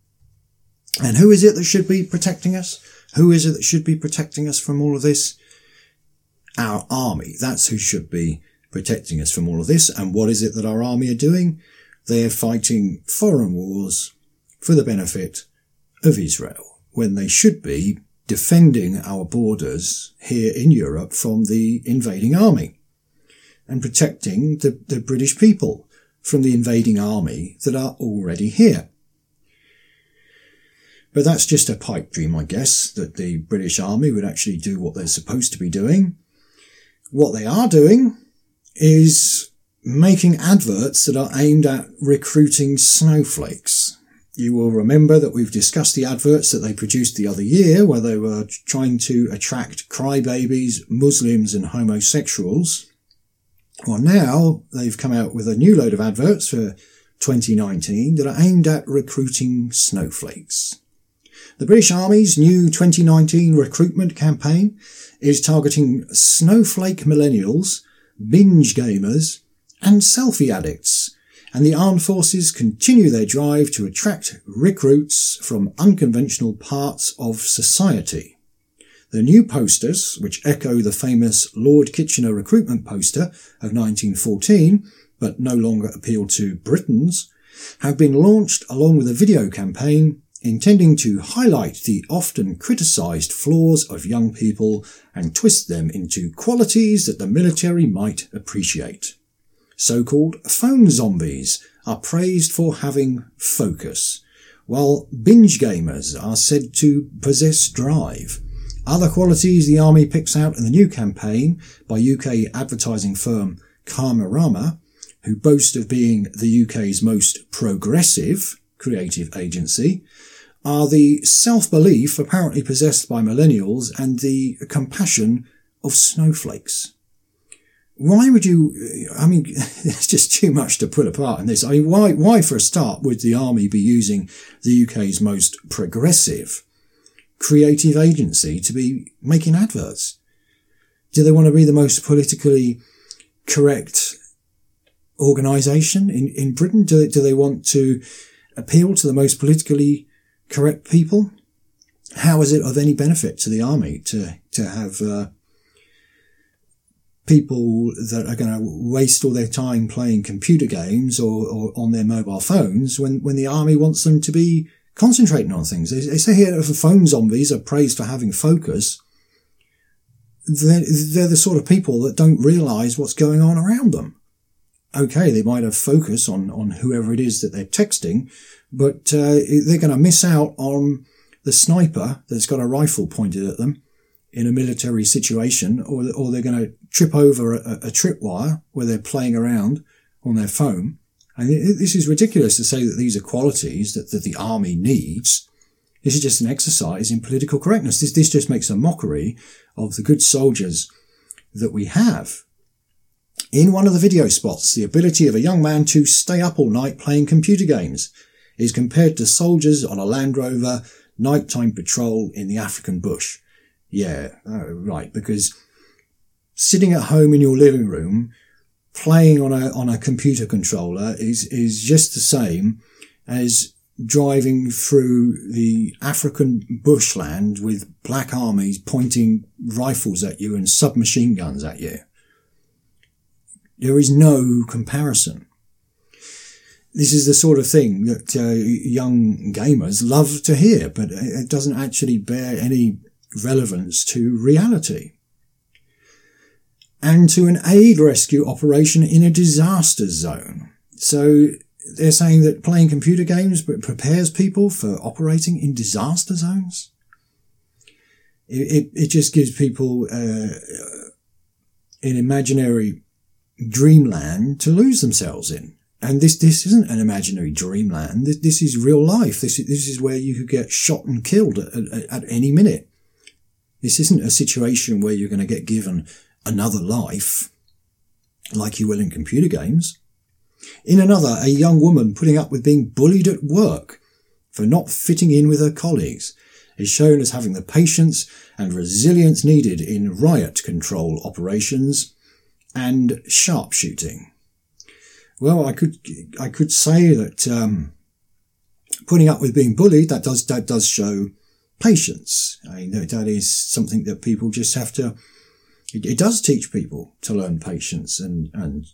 And who is it that should be protecting us? Who is it that should be protecting us from all of this? Our army. That's who should be protecting us from all of this. And what is it that our army are doing? They're fighting foreign wars for the benefit of Israel, when they should be defending our borders here in Europe from the invading army and protecting the, the British people from the invading army that are already here. But that's just a pipe dream, I guess, that the British Army would actually do what they're supposed to be doing. What they are doing is making adverts that are aimed at recruiting snowflakes. You will remember that we've discussed the adverts that they produced the other year, where they were trying to attract crybabies, Muslims and homosexuals. Well, now they've come out with a new load of adverts for twenty nineteen that are aimed at recruiting snowflakes. The British Army's new twenty nineteen recruitment campaign is targeting snowflake millennials, binge gamers, and selfie addicts, and the armed forces continue their drive to attract recruits from unconventional parts of society. The new posters, which echo the famous Lord Kitchener recruitment poster of nineteen fourteen, but no longer appeal to Britons, have been launched along with a video campaign intending to highlight the often criticised flaws of young people and twist them into qualities that the military might appreciate. So-called phone zombies are praised for having focus, while binge gamers are said to possess drive. Other qualities the army picks out in the new campaign by U K advertising firm Karmarama, who boast of being the U K's most progressive creative agency, are the self-belief apparently possessed by millennials and the compassion of snowflakes. Why would you, I mean, it's just too much to put apart in this. I mean, why, why for a start would the army be using the U K's most progressive creative agency to be making adverts? Do they want to be the most politically correct organisation in, in Britain? Do they, do they want to appeal to the most politically correct people? How is it of any benefit to the army to, to have, uh, people that are going to waste all their time playing computer games or, or on their mobile phones when, when the army wants them to be concentrating on things? They, they say here if phone zombies are praised for having focus, they're, they're the sort of people that don't realise what's going on around them. okay, they might have focus on, on whoever it is that they're texting, but uh, they're going to miss out on the sniper that's got a rifle pointed at them in a military situation, or, or they're going to trip over a, a tripwire where they're playing around on their phone. And it, this is ridiculous to say that these are qualities that, that the army needs. This is just an exercise in political correctness. This, this just makes a mockery of the good soldiers that we have. In one of the video spots, the ability of a young man to stay up all night playing computer games is compared to soldiers on a Land Rover nighttime patrol in the African bush. Yeah, uh, right, because sitting at home in your living room playing on a on a computer controller is is just the same as driving through the African bushland with black armies pointing rifles at you and submachine guns at you. There is no comparison. This is the sort of thing that uh, young gamers love to hear, but it doesn't actually bear any relevance to reality. And to an aid rescue operation in a disaster zone. So they're saying that playing computer games prepares people for operating in disaster zones. It, it, it just gives people uh, an imaginary dreamland to lose themselves in. And this, this isn't an imaginary dreamland. This, this is real life. This, this is where you could get shot and killed at, at, at any minute. This isn't a situation where you're going to get given another life like you will in computer games. In another, a young woman putting up with being bullied at work for not fitting in with her colleagues is shown as having the patience and resilience needed in riot control operations and sharpshooting. Well, I could, I could say that, um, putting up with being bullied, that does, that does show patience. I mean, that, that is something that people just have to, it, it does teach people to learn patience and, and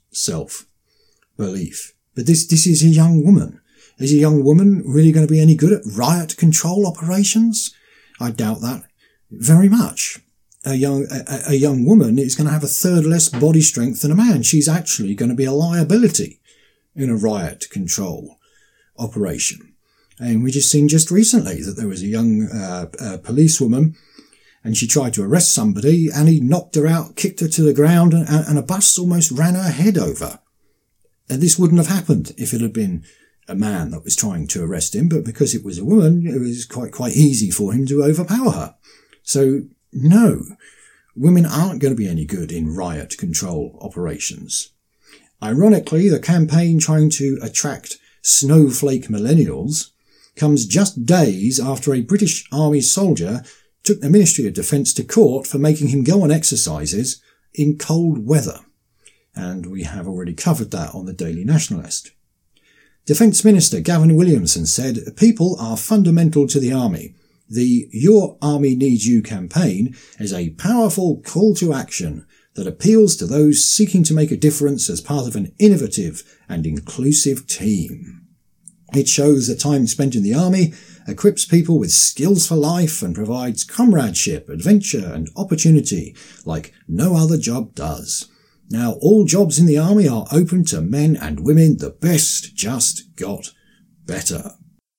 self-belief. But this, this is a young woman. Is a young woman really going to be any good at riot control operations? I doubt that very much. A young, a, a young woman is going to have a third less body strength than a man. She's actually going to be a liability in a riot control operation. And we just seen just recently that there was a young uh, uh, policewoman and she tried to arrest somebody and he knocked her out, kicked her to the ground, and, and a bus almost ran her head over. And this wouldn't have happened if it had been a man that was trying to arrest him, but because it was a woman, it was quite, quite easy for him to overpower her. So, no, women aren't going to be any good in riot control operations. Ironically, the campaign trying to attract snowflake millennials comes just days after a British Army soldier took the Ministry of Defence to court for making him go on exercises in cold weather. And we have already covered that on the Daily Nationalist. Defence Minister Gavin Williamson said, "People are fundamental to the Army. The Your Army Needs You campaign is a powerful call to action that appeals to those seeking to make a difference as part of an innovative and inclusive team. It shows that time spent in the Army equips people with skills for life and provides comradeship, adventure and opportunity like no other job does. Now, all jobs in the Army are open to men and women. The best just got better."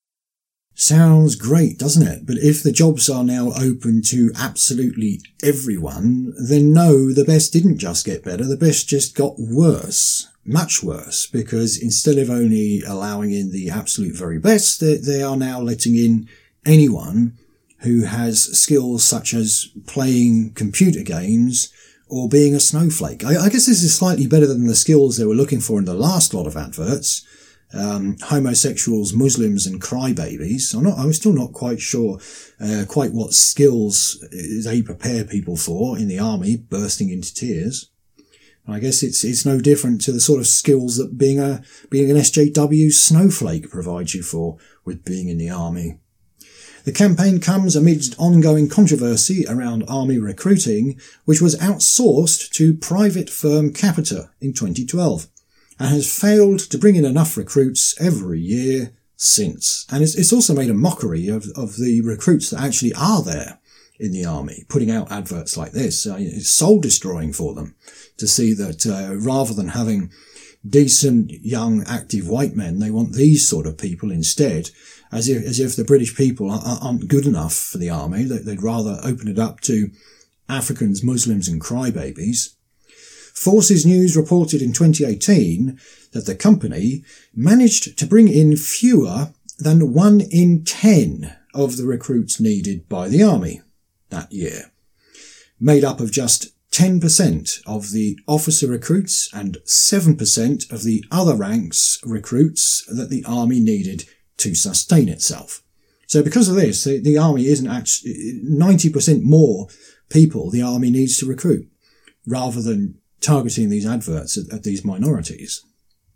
Sounds great, doesn't it? But if the jobs are now open to absolutely everyone, then no, the best didn't just get better. The best just got worse. Much worse, because instead of only allowing in the absolute very best, they, they are now letting in anyone who has skills such as playing computer games or being a snowflake. I, I guess this is slightly better than the skills they were looking for in the last lot of adverts. Um, homosexuals, Muslims and crybabies. I'm not, I'm still not quite sure, uh, quite what skills they prepare people for in the Army, bursting into tears. I guess it's, it's no different to the sort of skills that being a, being an S J W snowflake provides you for with being in the Army. The campaign comes amidst ongoing controversy around Army recruiting, which was outsourced to private firm Capita in twenty twelve. And has failed to bring in enough recruits every year since. And it's, it's also made a mockery of, of the recruits that actually are there in the Army, putting out adverts like this. Uh, it's soul destroying for them to see that uh, rather than having decent, young, active white men. They want these sort of people instead, as if as if the British people aren't good enough for the army. They'd rather open it up to Africans, Muslims and crybabies. Forces News reported in twenty eighteen that the company managed to bring in fewer than one in ten of the recruits needed by the army that year, made up of just ten percent of the officer recruits and seven percent of the other ranks recruits that the army needed to sustain itself. So because of this, the, the army isn't actually ninety percent more people the army needs to recruit, rather than targeting these adverts at, at these minorities.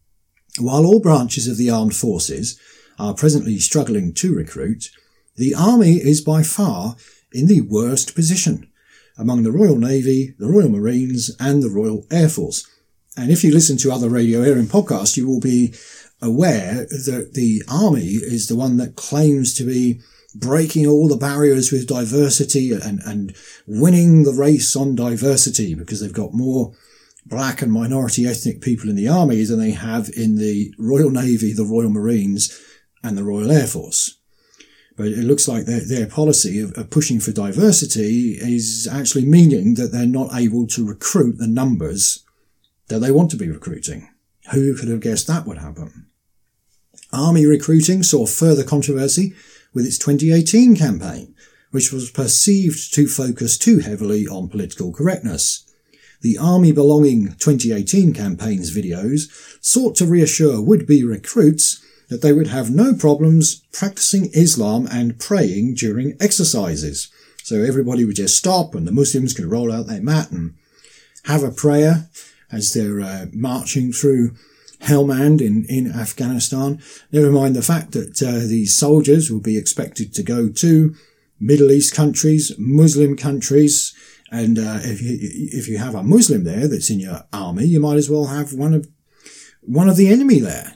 While all branches of the armed forces are presently struggling to recruit, the army is by far in the worst position among the Royal Navy, the Royal Marines and the Royal Air Force. And if you listen to other Radio Aryan podcasts, you will be aware that the army is the one that claims to be breaking all the barriers with diversity and, and winning the race on diversity, because they've got more black and minority ethnic people in the army than they have in the Royal Navy, the Royal Marines and the Royal Air Force. But it looks like their, their policy of, of pushing for diversity is actually meaning that they're not able to recruit the numbers that they want to be recruiting. Who could have guessed that would happen? Army recruiting saw further controversy with its twenty eighteen campaign, which was perceived to focus too heavily on political correctness. The Army Belonging twenty eighteen campaign's videos sought to reassure would-be recruits that they would have no problems practicing Islam and praying during exercises. So everybody would just stop and the Muslims could roll out their mat and have a prayer as they're uh, marching through Helmand in, in Afghanistan. Never mind the fact that uh, these soldiers will be expected to go to Middle East countries, Muslim countries, and uh, if you, if you have a Muslim there that's in your army, you might as well have one of one of the enemy there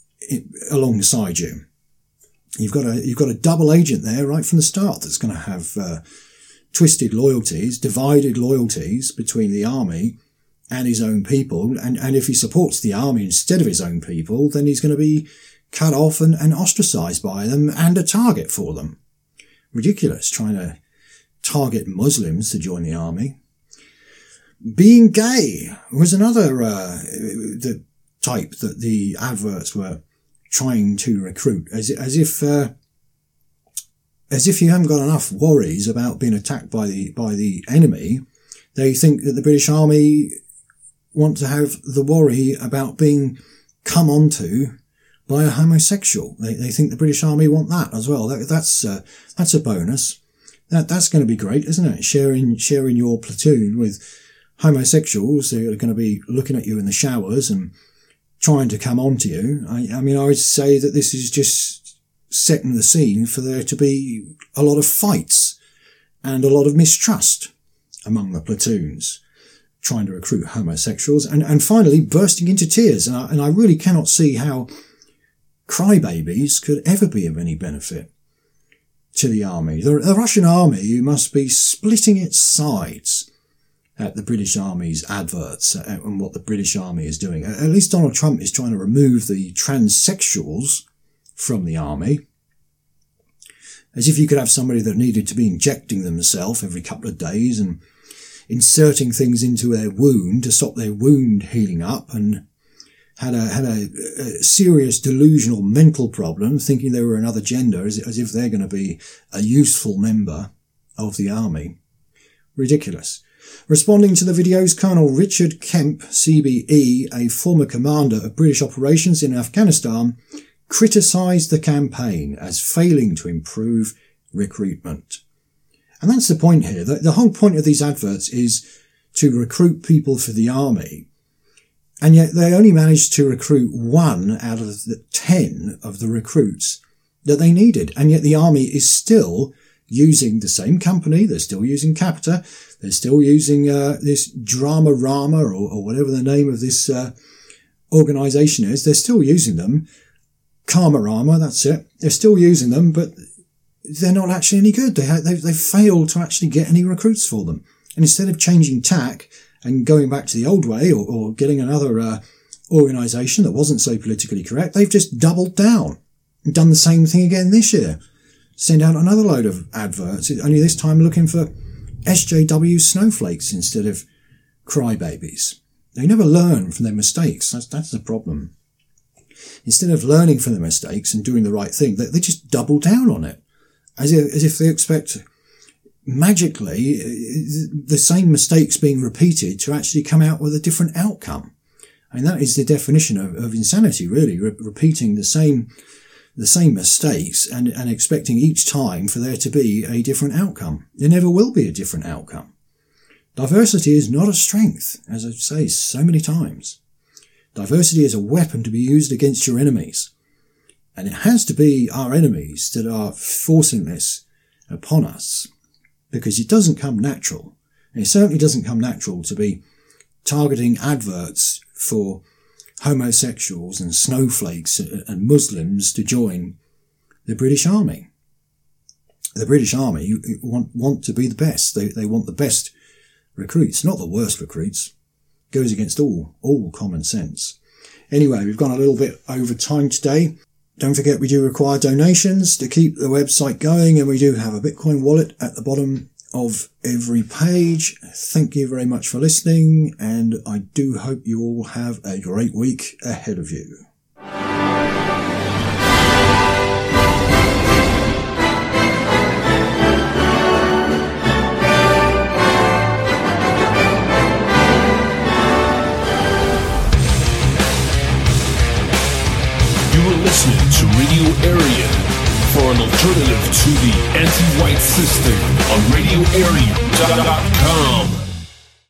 alongside you. You've got a you've got a double agent there right from the start that's going to have uh, twisted loyalties, divided loyalties between the army and his own people. And, and if he supports the army instead of his own people, then he's going to be cut off and, and ostracized by them and a target for them. Ridiculous, trying to target Muslims to join the army. Being gay was another uh, the type that the adverts were trying to recruit, as as if uh, as if you haven't got enough worries about being attacked by the by the enemy. They think that the British Army want to have the worry about being come onto by a homosexual. They they think the British Army want that as well. That, that's uh, that's a bonus. That that's going to be great, isn't it? Sharing sharing your platoon with homosexuals who are going to be looking at you in the showers and trying to come onto you. I, I mean, I would say that this is just setting the scene for there to be a lot of fights and a lot of mistrust among the platoons trying to recruit homosexuals, and, and finally bursting into tears. And I, and I really cannot see how crybabies could ever be of any benefit to the army. The, the Russian army must be splitting its sides at the British Army's adverts and what the British Army is doing. At least Donald Trump is trying to remove the transsexuals from the army, as if you could have somebody that needed to be injecting themselves every couple of days and inserting things into their wound to stop their wound healing up, and had a had a, a serious delusional mental problem, thinking they were another gender, as, as if they're going to be a useful member of the army. Ridiculous. Responding to the videos, Colonel Richard Kemp, C B E, a former commander of British operations in Afghanistan, criticised the campaign as failing to improve recruitment. And that's the point here. The, the whole point of these adverts is to recruit people for the army. And yet they only managed to recruit one out of the ten of the recruits that they needed. And yet the army is still using the same company. They're still using Capita. They're still using uh, this Drama Rama or, or whatever the name of this uh, organisation is. They're still using them. Karma Rama, that's it. They're still using them, but they're not actually any good. They have, they've, they've failed to actually get any recruits for them. And instead of changing tack and going back to the old way, or, or getting another uh, organisation that wasn't so politically correct, they've just doubled down and done the same thing again this year. Send out another load of adverts, only this time looking for S J W snowflakes instead of crybabies. They never learn from their mistakes. That's, that's the problem. Instead of learning from their mistakes and doing the right thing, they, they just double down on it. As if, as if they expect magically the same mistakes being repeated to actually come out with a different outcome. And that is the definition of, of insanity, really, re- repeating the same the same mistakes and, and expecting each time for there to be a different outcome. There never will be a different outcome. Diversity is not a strength, as I say so many times. Diversity is a weapon to be used against your enemies. And it has to be our enemies that are forcing this upon us, because it doesn't come natural. And it certainly doesn't come natural to be targeting adverts for homosexuals and snowflakes and Muslims to join the British Army. The British Army want, want to be the best. They, they want the best recruits, not the worst recruits. Goes against all, all common sense. Anyway, we've gone a little bit over time today. Don't forget we do require donations to keep the website going, and we do have a Bitcoin wallet at the bottom of every page. Thank you very much for listening, and I do hope you all have a great week ahead of you. You are listening to Radio Aryan, for an alternative to the anti-white system on radio aryan dot com.